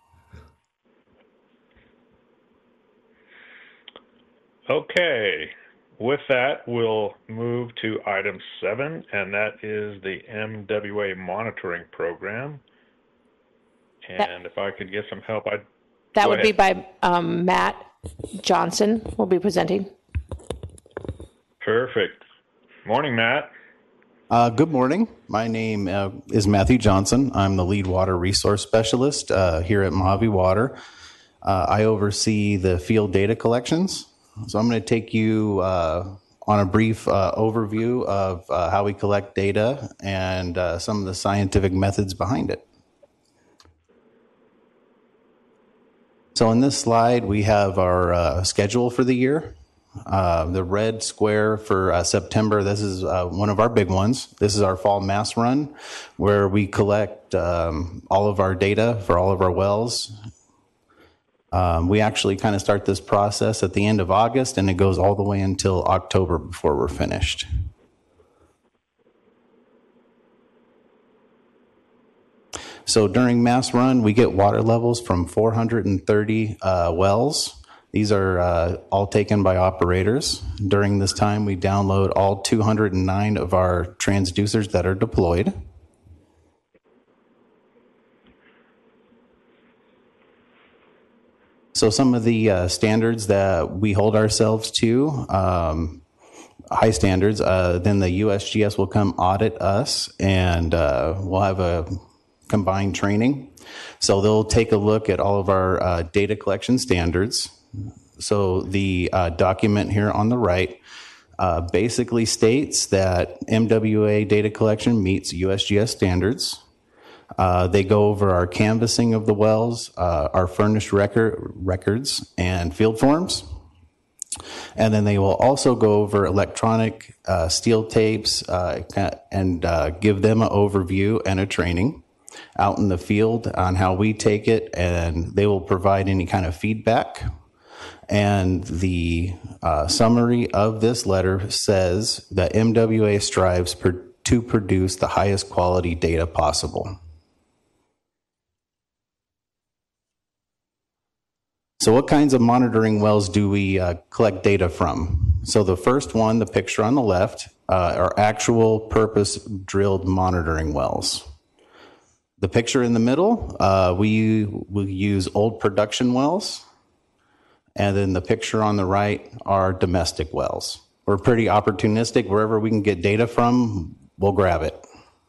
Okay. With that, we'll move to item seven, and that is the M W A monitoring program. And if I could get some help, I'd That go would ahead. be by um, Matt Johnson will be presenting. Perfect. Morning, Matt. Uh, good morning. My name uh, is Matthew Johnson. I'm the lead water resource specialist uh, here at Mojave Water. Uh, I oversee the field data collections. So I'm going to take you uh, on a brief uh, overview of uh, how we collect data and uh, some of the scientific methods behind it. So in this slide, we have our uh, schedule for the year. Uh, the red square for uh, September, this is uh, one of our big ones. This is our fall mass run, where we collect um, all of our data for all of our wells. Um, we actually kind of start this process at the end of August, and it goes all the way until October before we're finished. So during mass run, we get water levels from four hundred thirty uh, wells. These are uh, all taken by operators. During this time, we download all two hundred nine of our transducers that are deployed. So some of the uh, standards that we hold ourselves to, um, high standards, uh, then the U S G S will come audit us, and uh, we'll have a combined training. So they'll take a look at all of our uh, data collection standards. So the uh, document here on the right uh, basically states that M W A data collection meets U S G S standards. Uh, they go over our canvassing of the wells, uh, our furnished record, records, and field forms. And then they will also go over electronic uh, steel tapes uh, and uh, give them an overview and a training out in the field on how we take it, and they will provide any kind of feedback. And the uh, summary of this letter says that M W A strives per, to produce the highest quality data possible. So what kinds of monitoring wells do we uh, collect data from? So the first one, the picture on the left, uh, are actual purpose drilled monitoring wells. The picture in the middle, uh, we will use old production wells. And then the picture on the right are domestic wells. We're pretty opportunistic. Wherever we can get data from, we'll grab it.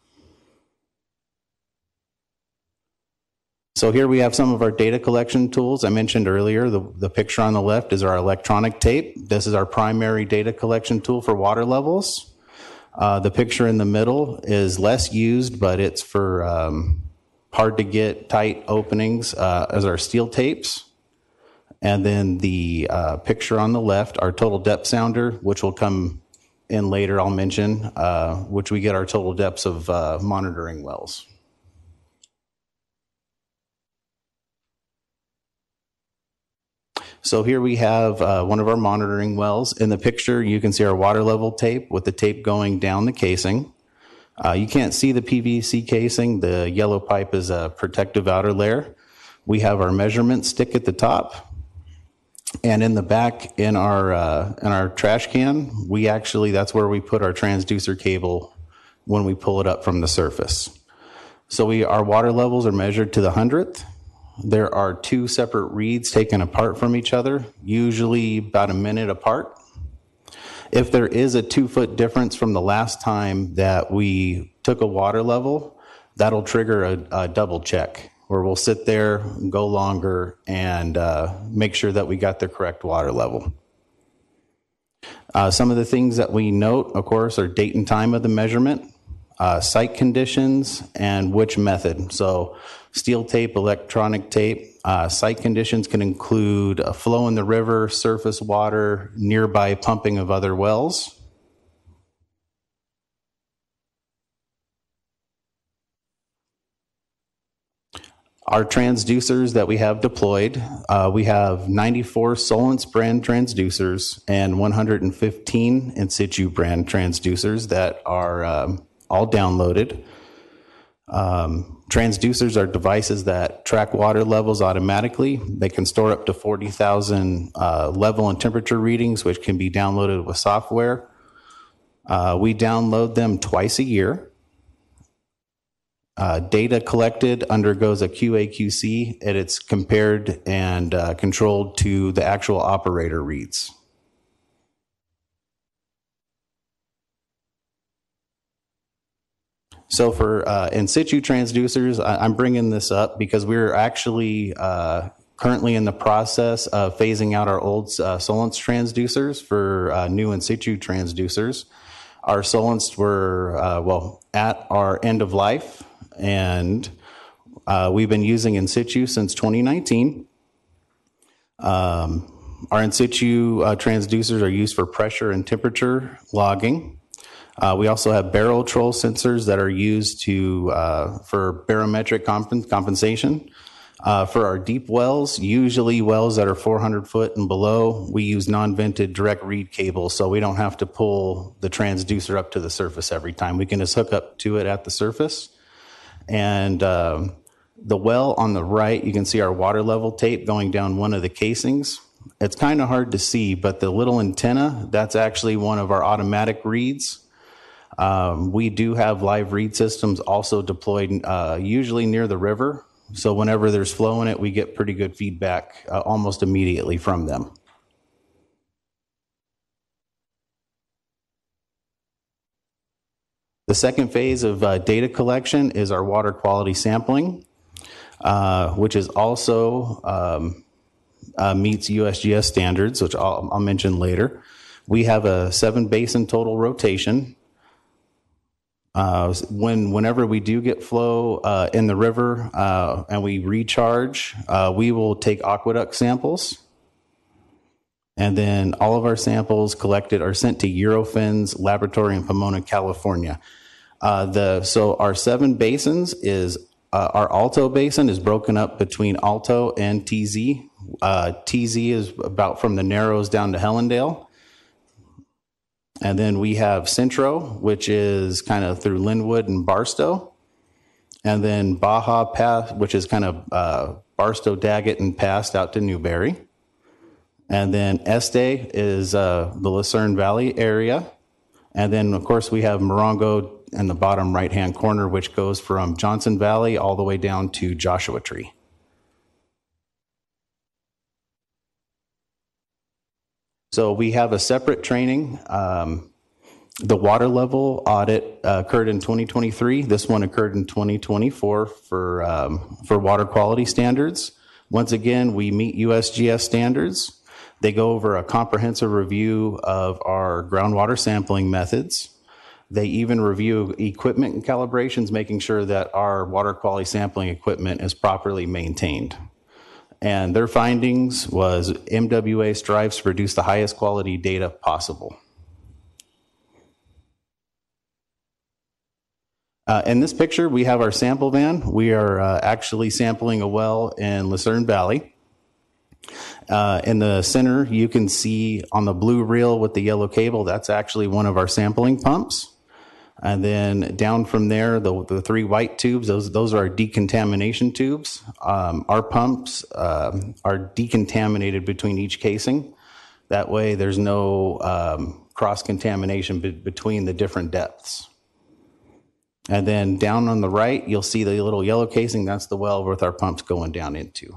So here we have some of our data collection tools. I mentioned earlier, the, the picture on the left is our electronic tape. This is our primary data collection tool for water levels. Uh, the picture in the middle is less used, but it's for um, hard to get tight openings uh, as our steel tapes. And then the uh, picture on the left, our total depth sounder, which will come in later, I'll mention, uh, which we get our total depths of uh, monitoring wells. So here we have uh, one of our monitoring wells. In the picture, you can see our water level tape with the tape going down the casing. Uh, you can't see the P V C casing. The yellow pipe is a protective outer layer. We have our measurement stick at the top. And in the back, in our uh, in our trash can, we actually, that's where we put our transducer cable when we pull it up from the surface. So we our water levels are measured to the hundredth. There are two separate reads taken apart from each other, usually about a minute apart. If there is a two foot difference from the last time that we took a water level, that'll trigger a, a double check, where we'll sit there, go longer, and uh, make sure that we got the correct water level. Uh, some of the things that we note, of course, are date and time of the measurement. uh, site conditions, and which method. So steel tape, electronic tape. Uh, site conditions can include a flow in the river, surface water, nearby pumping of other wells. Our transducers that we have deployed, uh, we have ninety-four Solence brand transducers and one hundred fifteen in situ brand transducers that are um, all downloaded. Um, transducers are devices that track water levels automatically. They can store up to forty thousand uh, level and temperature readings, which can be downloaded with software. Uh, we download them twice a year. Uh, data collected undergoes a Q A Q C, and it's compared and uh, controlled to the actual operator reads. So for uh, in situ transducers, I, I'm bringing this up because we're actually uh, currently in the process of phasing out our old uh, Solence transducers for uh, new in situ transducers. Our Solence were, uh, well, at our end of life, and uh, we've been using in situ since twenty nineteen. Um, our in situ uh, transducers are used for pressure and temperature logging. Uh, we also have barotrol sensors that are used to uh, for barometric comp- compensation. Uh, for our deep wells, usually wells that are four hundred foot and below, we use non-vented direct read cables, so we don't have to pull the transducer up to the surface every time. We can just hook up to it at the surface. And um, the well on the right, you can see our water level tape going down one of the casings. It's kind of hard to see, but the little antenna, that's actually one of our automatic reads. Um, we do have live read systems also deployed uh, usually near the river. So whenever there's flow in it, we get pretty good feedback uh, almost immediately from them. The second phase of uh, data collection is our water quality sampling, uh, which is also um, uh, meets U S G S standards, which I'll, I'll mention later. We have a seven basin total rotation. Uh, when whenever we do get flow uh, in the river uh, and we recharge, uh, we will take aqueduct samples, and then all of our samples collected are sent to Eurofins laboratory in Pomona, California. Uh, the so our seven basins is uh, our Alto basin is broken up between Alto and T Z. Uh, T Z is about from the Narrows down to Hellendale. And then we have Centro, which is kind of through Linwood and Barstow. And then Baja Pass, which is kind of uh, Barstow, Daggett, and past out to Newberry. And then Este is uh, the Lucerne Valley area. And then, of course, we have Morongo in the bottom right-hand corner, which goes from Johnson Valley all the way down to Joshua Tree. So we have a separate training. Um, the water level audit uh, occurred in twenty twenty-three. This one occurred in twenty twenty-four for, um, for water quality standards. Once again, we meet U S G S standards. They go over a comprehensive review of our groundwater sampling methods. They even review equipment and calibrations, making sure that our water quality sampling equipment is properly maintained. And their findings was M W A strives to produce the highest quality data possible. Uh, in this picture, we have our sample van. We are uh, actually sampling a well in Lucerne Valley. Uh, in the center, you can see on the blue reel with the yellow cable, that's actually one of our sampling pumps. And then down from there, the, the three white tubes, those, those are our decontamination tubes. Um, our pumps uh, are decontaminated between each casing. That way there's no um, cross-contamination be- between the different depths. And then down on the right, you'll see the little yellow casing. That's the well with our pumps going down into.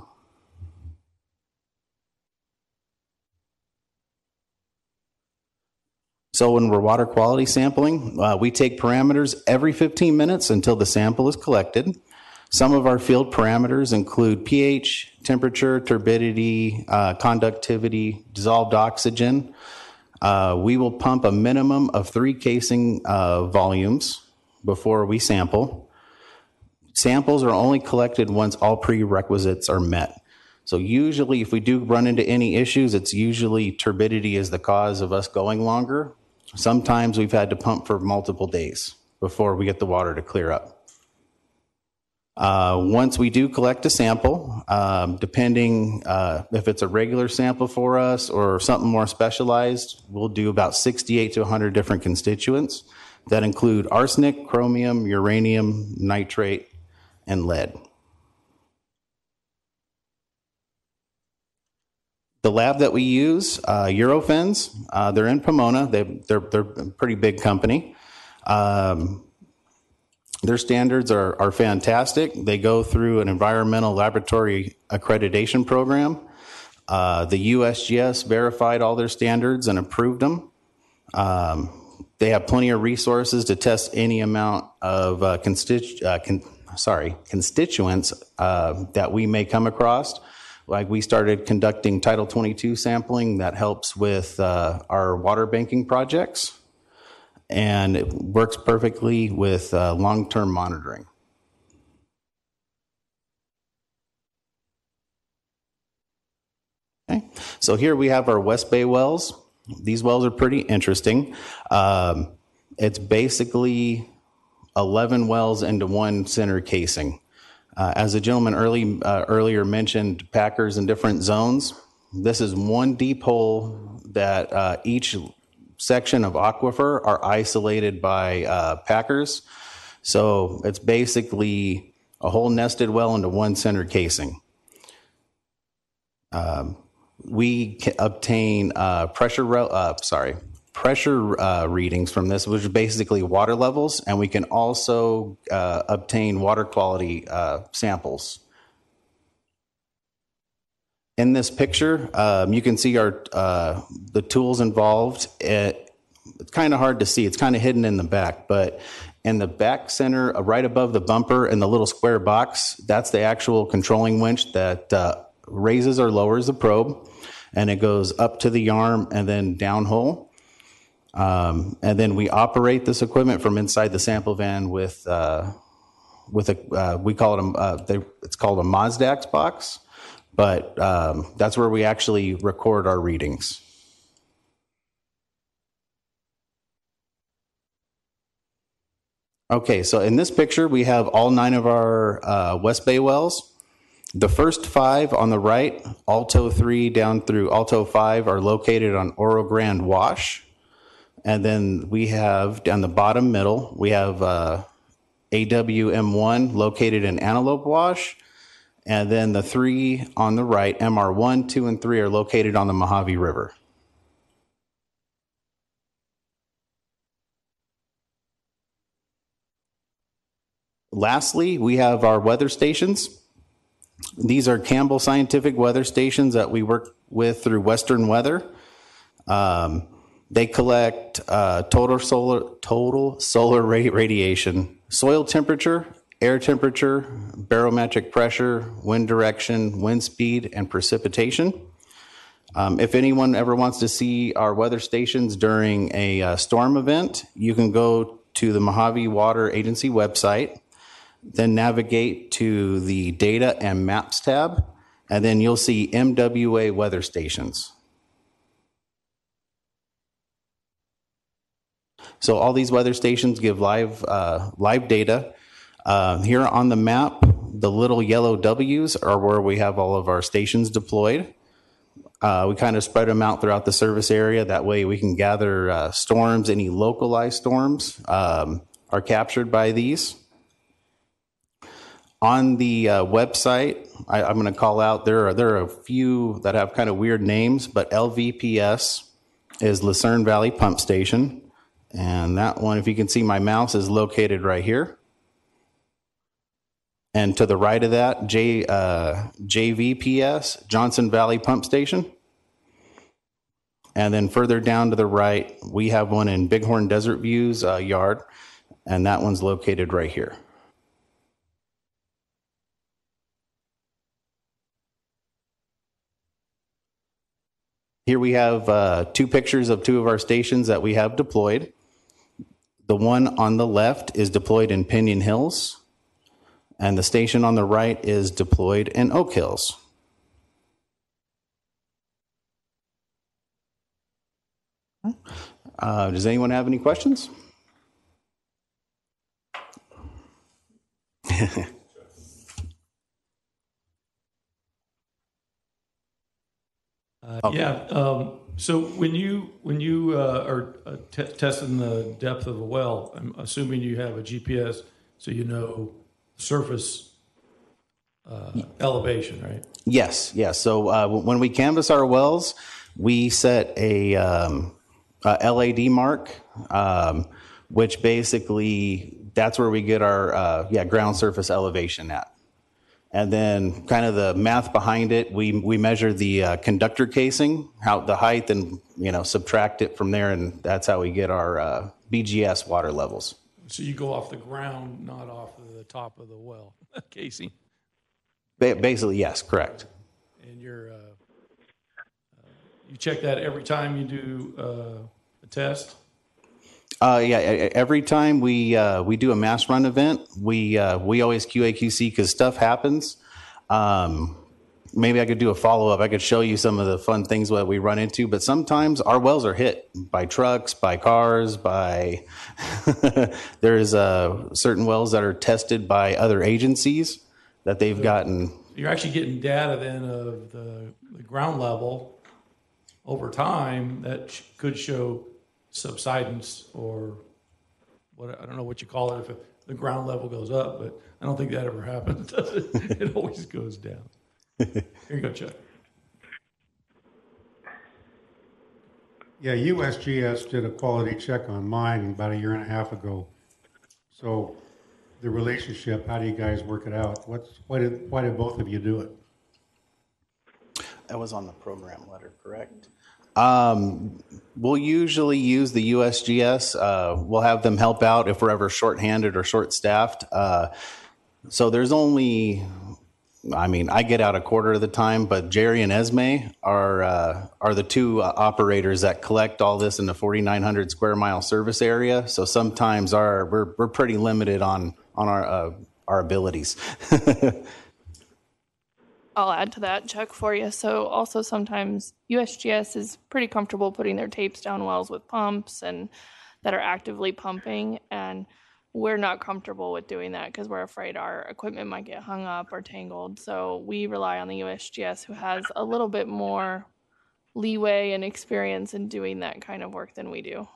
So when we're water quality sampling, uh, we take parameters every fifteen minutes until the sample is collected. Some of our field parameters include pH, temperature, turbidity, uh, conductivity, dissolved oxygen. Uh, we will pump a minimum of three casing uh, volumes before we sample. Samples are only collected once all prerequisites are met. So usually if we do run into any issues, it's usually turbidity is the cause of us going longer. Sometimes we've had to pump for multiple days before we get the water to clear up. Uh, once we do collect a sample, um, depending uh, if it's a regular sample for us or something more specialized, we'll do about sixty-eight to one hundred different constituents that include arsenic, chromium, uranium, nitrate, and lead. The lab that we use, uh, Eurofins, uh, they're in Pomona. They, they're, they're a pretty big company. Um, Their standards are, are fantastic. They go through an environmental laboratory accreditation program. Uh, the U S G S verified all their standards and approved them. Um, they have plenty of resources to test any amount of uh, constitu- uh, con- sorry, constituents uh, that we may come across. Like we started conducting Title twenty-two sampling that helps with uh, our water banking projects. And it works perfectly with uh, long-term monitoring. Okay, so here we have our West Bay wells. These wells are pretty interesting. Um, it's basically eleven wells into one center casing. Uh, as the gentleman early, uh, earlier mentioned, packers in different zones. This is one deep hole that uh, each section of aquifer are isolated by uh, packers. So it's basically a whole nested well into one center casing. Um, we can obtain uh, pressure, uh, sorry, pressure uh, readings from this, which is basically water levels, and we can also uh, obtain water quality uh, samples. In this picture, um, you can see our uh, the tools involved. It, it's kind of hard to see. It's kind of hidden in the back, but in the back center, uh, right above the bumper in the little square box, that's the actual controlling winch that uh, raises or lowers the probe, and it goes up to the arm and then downhole. Um, and then we operate this equipment from inside the sample van with uh, with a uh, we call it a uh, they, it's called a Mosdax box. But um, that's where we actually record our readings. Okay, so in this picture, we have all nine of our uh, West Bay wells. The first five on the right, Alto three down through Alto five, are located on Oro Grande Wash. And then we have, down the bottom middle, we have uh, A W M one located in Antelope Wash. And then the three on the right, M R one, two, and three, are located on the Mojave River. Lastly, we have our weather stations. These are Campbell Scientific weather stations that we work with through Western Weather. Um, they collect uh, total solar, total solar radiation, soil temperature, air temperature, barometric pressure, wind direction, wind speed, and precipitation. Um, if anyone ever wants to see our weather stations during a uh, storm event, you can go to the Mojave Water Agency website, then navigate to the Data and Maps tab, and then you'll see M W A weather stations. So all these weather stations give live, uh, live data. Uh, here on the map, the little yellow W's are where we have all of our stations deployed. Uh, we kind of spread them out throughout the service area. That way we can gather uh, storms. Any localized storms um, are captured by these. On the uh, website, I, I'm going to call out, there are, there are a few that have kind of weird names, but L V P S is Lucerne Valley Pump Station. And that one, if you can see my mouse, is located right here. And to the right of that, J, uh, J V P S, Johnson Valley Pump Station. And then further down to the right, we have one in Bighorn Desert Views uh, yard, and that one's located right here. Here we have uh, two pictures of two of our stations that we have deployed. The one on the left is deployed in Pinion Hills, and the station on the right is deployed in Oak Hills. Uh, does anyone have any questions? Uh, Okay. Yeah. Um, so when you when you uh, are uh, t- testing the depth of a well, I'm assuming you have a G P S, so you know surface uh, elevation, right? Yes, yes. So uh, when we canvass our wells, we set a, um, a L A D mark, um, which basically that's where we get our uh, yeah ground surface elevation at. And then kind of the math behind it, we we measure the uh, conductor casing, how the height, and you know subtract it from there, and that's how we get our uh, B G S water levels. So you go off the ground, not off of the top of the well casing. Ba- basically, yes, correct. And you're uh, uh, you check that every time you do uh, a test. Uh, yeah, e- e- every time we uh, we do a mass run event, we uh, we always Q A Q C because stuff happens. Um, maybe I could do a follow up. I could show you some of the fun things that we run into. But sometimes our wells are hit by trucks, by cars, by there's uh, certain wells that are tested by other agencies that they've gotten. You're actually getting data then of the, the ground level over time that sh- could show subsidence, or what, I don't know what you call it if it, the ground level goes up, but I don't think that ever happens, does it? It always goes down. Here you go, Chuck. Yeah, U S G S did a quality check on mine about a year and a half ago. So the relationship, how do you guys work it out? What's why did why did both of you do it? That was on the program letter, correct? Um, we'll usually use the U S G S. Uh, we'll have them help out if we're ever shorthanded or short-staffed. Uh, so there's only, I mean, I get out a quarter of the time, but Jerry and Esme are uh, are the two uh, operators that collect all this in the forty-nine hundred square mile service area. So sometimes our we're we're pretty limited on on our uh, our abilities. I'll add to that, Chuck, for you. So also sometimes U S G S is pretty comfortable putting their tapes down wells with pumps and that are actively pumping. And we're not comfortable with doing that because we're afraid our equipment might get hung up or tangled. So we rely on the U S G S, who has a little bit more leeway and experience in doing that kind of work than we do.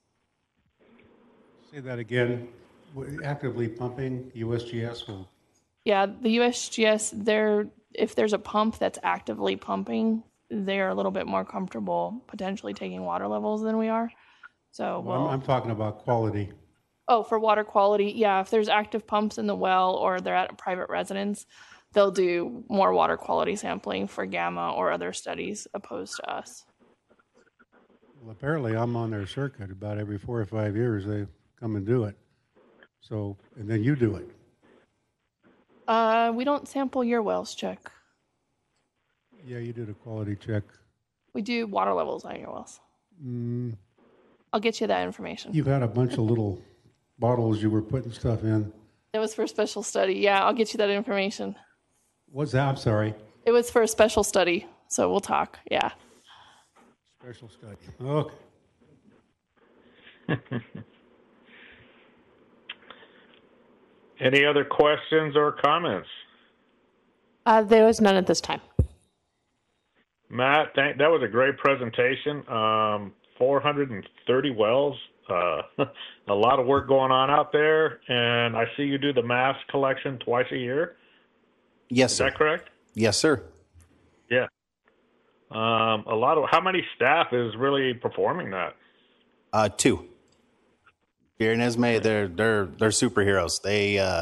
Say that again. Actively pumping, U S G S will. Yeah, the U S G S, they're if there's a pump that's actively pumping, they're a little bit more comfortable potentially taking water levels than we are. So, Well, well, I'm, I'm talking about quality. oh, for water quality, yeah, if there's active pumps in the well or they're at a private residence, they'll do more water quality sampling for gamma or other studies opposed to us. Well, apparently I'm on their circuit about every four or five years. They come and do it. So, and then you do it. Uh, we don't sample your wells, Chuck. Yeah, you did a quality check. We do water levels on your wells. Mm, I'll get you that information. you had a bunch of little bottles you were putting stuff in. It was for a special study. Yeah, I'll get you that information. What's that? I'm sorry. It was for a special study, so we'll talk. Yeah. Special study. Okay. Any other questions or comments? Uh, there was none at this time. Matt, thank, that was a great presentation. Um, four hundred thirty wells, uh, a lot of work going on out there, and I see you do the mass collection twice a year. Yes, Is sir. that correct? Yes, sir. Yeah. Um, a lot of how many staff is really performing that? Uh, two. Jerry and Esme, they're they're they're superheroes. They uh,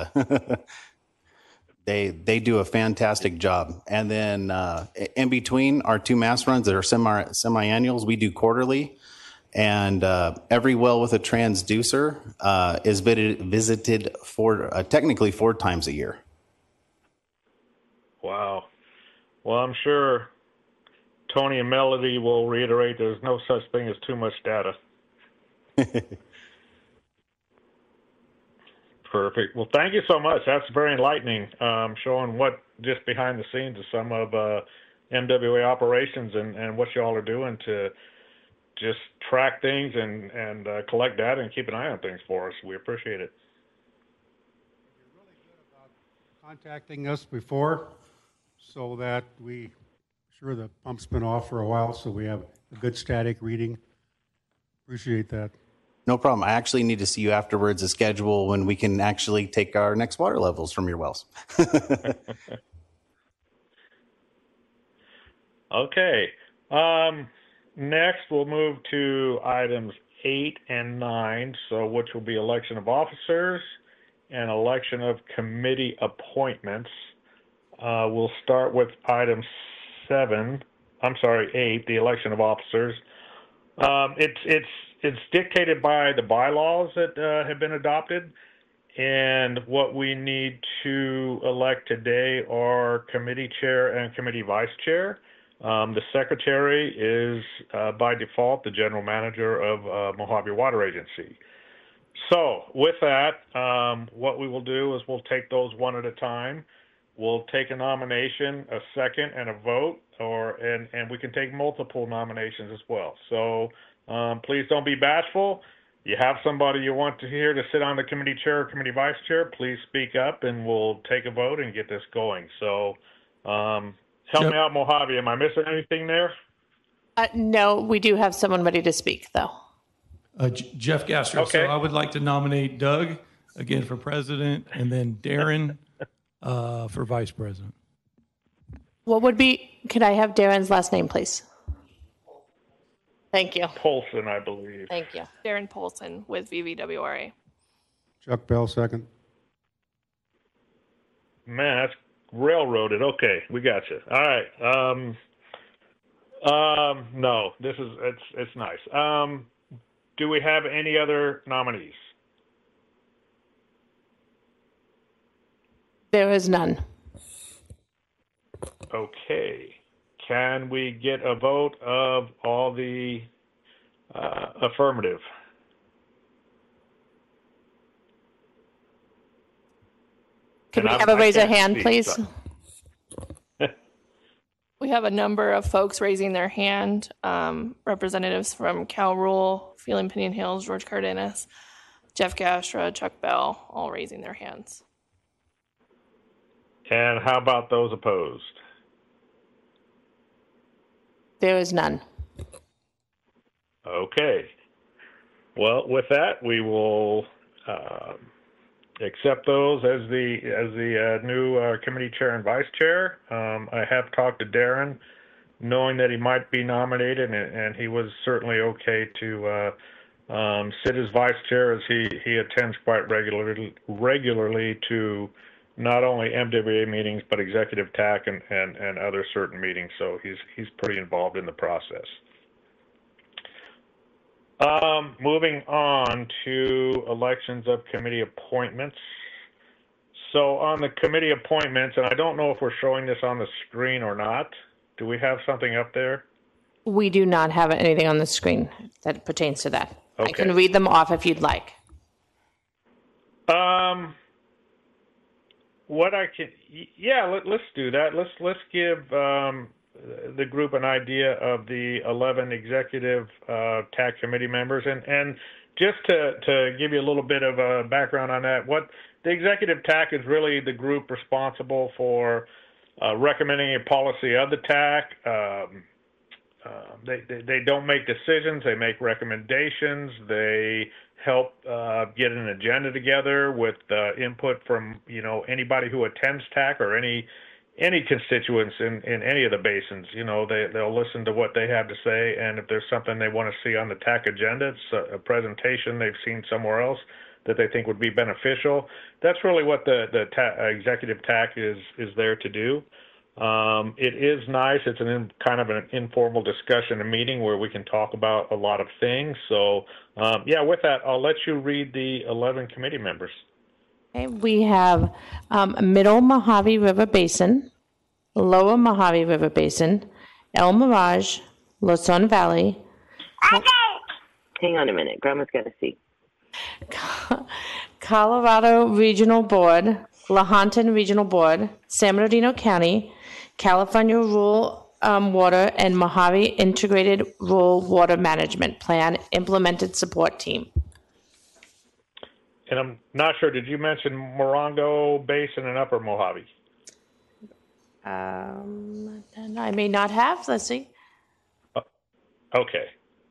they they do a fantastic job. And then uh, in between our two mass runs that are semi semi-annuals, we do quarterly. And uh, every well with a transducer uh, is visited visited for uh, technically four times a year. Wow. Well, I'm sure Tony and Melody will reiterate there's no such thing as too much data. perfect. Well, thank you so much. That's very enlightening, um, showing what just behind the scenes of some of uh, M W A operations and, and what you all are doing to just track things and, and uh, collect data and keep an eye on things for us. We appreciate it. You're really good about contacting us before so that we sure the pump's been off for a while so we have a good static reading. Appreciate that. No problem. I actually need to see you afterwards, a schedule when we can actually take our next water levels from your wells. Okay. Um, next, we'll move to items eight and nine, so which will be election of officers and election of committee appointments. Uh, we'll start with item seven. I'm sorry, eight, the election of officers. Um, it's it's it's dictated by the bylaws that uh, have been adopted, and what we need to elect today are committee chair and committee vice chair. Um, the secretary is uh, by default the general manager of uh, Mojave Water Agency. So with that, um, what we will do is we'll take those one at a time. We'll take a nomination, a second, and a vote, or and, and we can take multiple nominations as well. So um, please don't be bashful. You have somebody you want to hear to sit on the committee chair or committee vice chair, please speak up and we'll take a vote and get this going. So um, help Yep. me out, Mojave. Am I missing anything there? Uh, no, we do have someone ready to speak, though. Uh, J- Jeff Gastro. Okay. So I would like to nominate Doug again for president, and then Darren uh, for vice president. What would be, could I have Darren's last name, please? Thank you. Polson, I believe. Thank you. Darren Polson with V V W R A. Chuck Bell, second. Man, that's railroaded. Okay, we got you. All right. Um, um, no, this is it's it's nice. Um, do we have any other nominees? There is none. Okay. Can we get a vote of all the uh, affirmative? Could And we I- have a I raise of can't hand, see, please? so- We have a number of folks raising their hand. Um, representatives from Cal Rule, Phelan Pinion Hills, George Cardenas, Jeff Gastra, Chuck Bell, all raising their hands. And how about those opposed? There is none. Okay. Well, with that, we will um, accept those as the as the uh, new uh, committee chair and vice chair. Um, I have talked to Darren, knowing that he might be nominated, and, and he was certainly okay to uh, um, sit as vice chair, as he, he attends quite regularly regularly to not only M W A meetings but executive T A C and, and, and other certain meetings. So he's he's pretty involved in the process. Um, moving on to elections of committee appointments. So on the committee appointments, and I don't know if we're showing this on the screen or not. Do we have something up there? We do not have anything on the screen that pertains to that. I Okay. can read them off if you'd like. Um, what I can, yeah, let, let's do that. Let's let's give um, the group an idea of the eleven executive uh, T A C committee members, and and just to to give you a little bit of a background on that, what the executive T A C is really the group responsible for uh, recommending a policy of the T A C. Um, uh, they, they they don't make decisions; they make recommendations. They help uh, get an agenda together with uh, input from you know anybody who attends T A C or any any constituents in, in any of the basins. You know they they'll listen to what they have to say, and if there's something they want to see on the T A C agenda, it's a, a presentation they've seen somewhere else that they think would be beneficial. That's really what the the ta- executive T A C is is there to do. Um, it is nice. It's an in, kind of an informal discussion, a meeting where we can talk about a lot of things. So, um, yeah, with that, I'll let you read the eleven committee members. Okay, we have um, Middle Mojave River Basin, Lower Mojave River Basin, El Mirage, Luzon Valley. Hang on a minute. Grandma's got to see. Colorado Regional Board, Lahontan Regional Board, San Bernardino County, California Rural um, Water, and Mojave Integrated Rural Water Management Plan Implemented Support Team. And I'm not sure, did you mention Morongo Basin and Upper Mojave? Um, and I may not have. Let's see. Okay.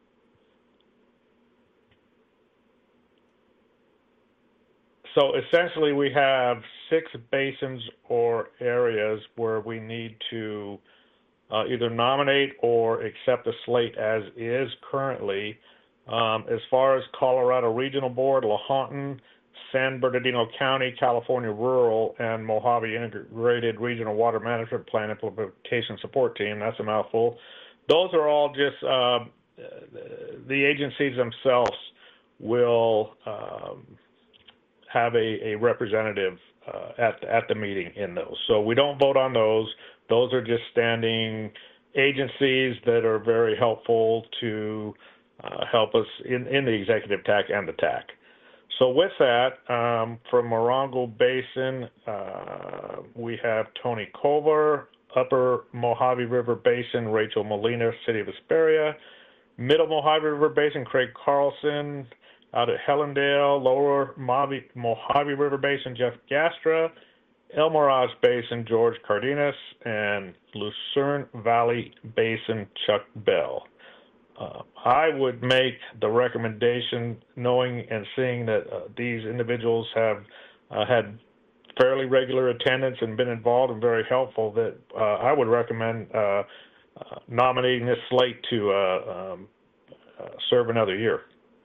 So essentially, we have six basins or areas where we need to uh, either nominate or accept the slate as is currently. Um, as far as Colorado Regional Board, Lahontan, San Bernardino County, California Rural, and Mojave Integrated Regional Water Management Plan Implementation Support Team, that's a mouthful. Those are all just, uh, the agencies themselves will um, have a, a representative uh, at, at the meeting in those. So we don't vote on those. Those are just standing agencies that are very helpful to uh, help us in, in the executive T A C and the T A C. So with that, um, from Morongo Basin, uh, we have Tony Kovar, Upper Mojave River Basin, Rachel Molina, City of Hesperia, Middle Mojave River Basin, Craig Carlson, out at Hellendale, Lower Mojave, Mojave River Basin, Jeff Gastra, El Mirage Basin, George Cardenas, and Lucerne Valley Basin, Chuck Bell. Uh, I would make the recommendation, knowing and seeing that uh, these individuals have uh, had fairly regular attendance and been involved and very helpful, that uh, I would recommend uh, uh, nominating this slate to uh, um, uh, serve another year.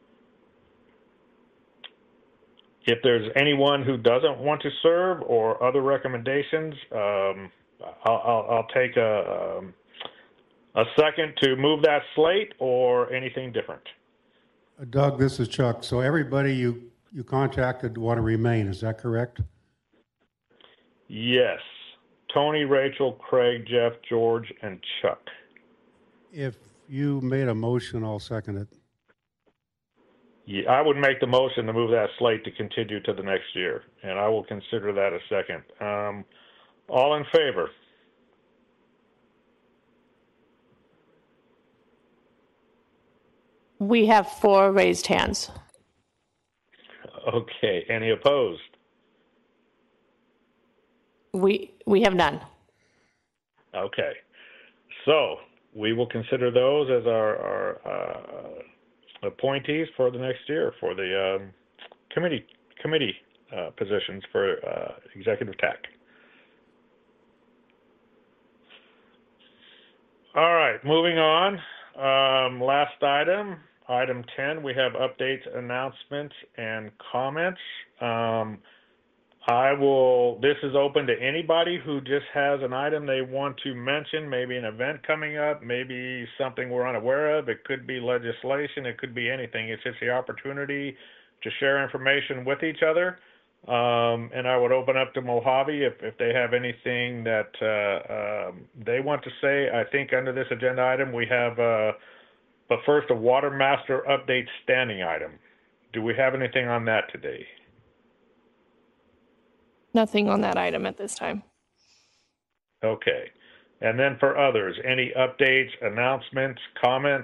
If there's anyone who doesn't want to serve or other recommendations, um, I'll, I'll, I'll take a, um, a second to move that slate or anything different. Uh, Doug, this is Chuck. So everybody you, you contacted want to remain, is that correct? Yes. Tony, Rachel, Craig, Jeff, George, and Chuck. If you made a motion, I'll second it. Yeah, I would make the motion to move that slate to continue to the next year, and I will consider that a second. Um, all in favor? We have four raised hands. Okay. Any opposed? We we have none. Okay. So we will consider those as our, our uh, appointees for the next year for the um, committee committee uh, positions for uh, executive T A C. All right, moving on. Um, last item, item ten, we have updates, announcements, and comments. Um, I will, this is open to anybody who just has an item they want to mention, maybe an event coming up, maybe something we're unaware of. It could be legislation, it could be anything. It's just the opportunity to share information with each other. Um, and I would open up to Mojave if, if they have anything that uh, um, they want to say. I think under this agenda item we have, uh, but first, a Water Master update standing item. Do we have anything on that today? Nothing on that item at this time. Okay. And then for others, any updates, announcements, comments?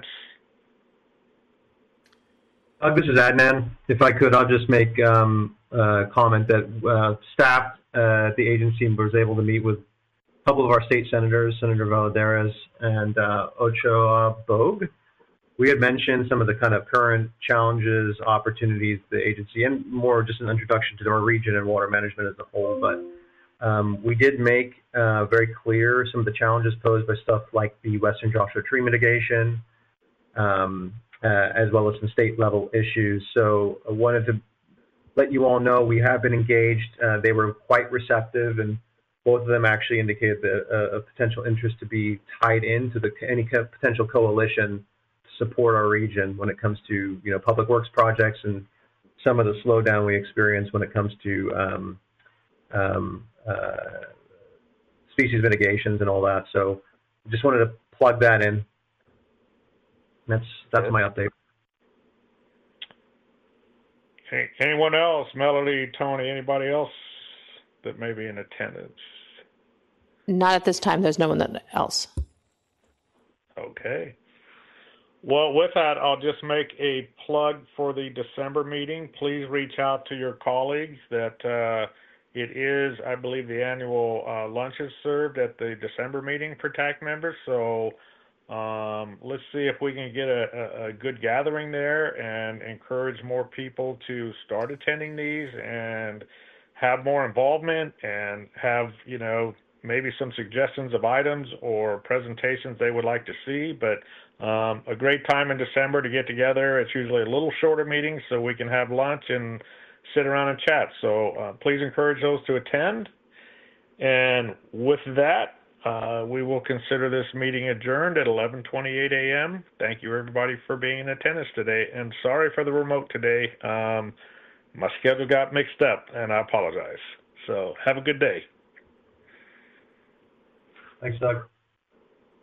Uh, this is Adnan. If I could, I'll just make um, a comment that uh, staff uh, at the agency was able to meet with a couple of our state senators, Senator Valadares and uh, Ochoa Bogue. We had mentioned some of the kind of current challenges, opportunities, the agency, and more just an introduction to our region and water management as a whole. But um, we did make uh, very clear some of the challenges posed by stuff like the Western Joshua Tree mitigation, um, uh, as well as some state level issues. So I wanted to let you all know we have been engaged. Uh, they were quite receptive, and both of them actually indicated the, uh, a potential interest to be tied into the any potential coalition support our region when it comes to, you know, public works projects and some of the slowdown we experience when it comes to um, um, uh, species mitigations and all that. So just wanted to plug that in. That's that's my update. Any- Anyone else? Melody, Tony, anybody else that may be in attendance? Not at this time. There's no one that else. Okay. Well, with that, I'll just make a plug for the December meeting. Please reach out to your colleagues that uh, it is, I believe, the annual uh, lunch is served at the December meeting for T A C members. So um, let's see if we can get a, a, a good gathering there and encourage more people to start attending these and have more involvement and have, you know, maybe some suggestions of items or presentations they would like to see. But um, a great time in December to get together. It's usually a little shorter meeting, so we can have lunch and sit around and chat. So uh, please encourage those to attend. And with that, uh, we will consider this meeting adjourned at eleven twenty-eight a.m. Thank you, everybody, for being in attendance today. And sorry for the remote today. Um, my schedule got mixed up, and I apologize. So have a good day. Thanks, Doug.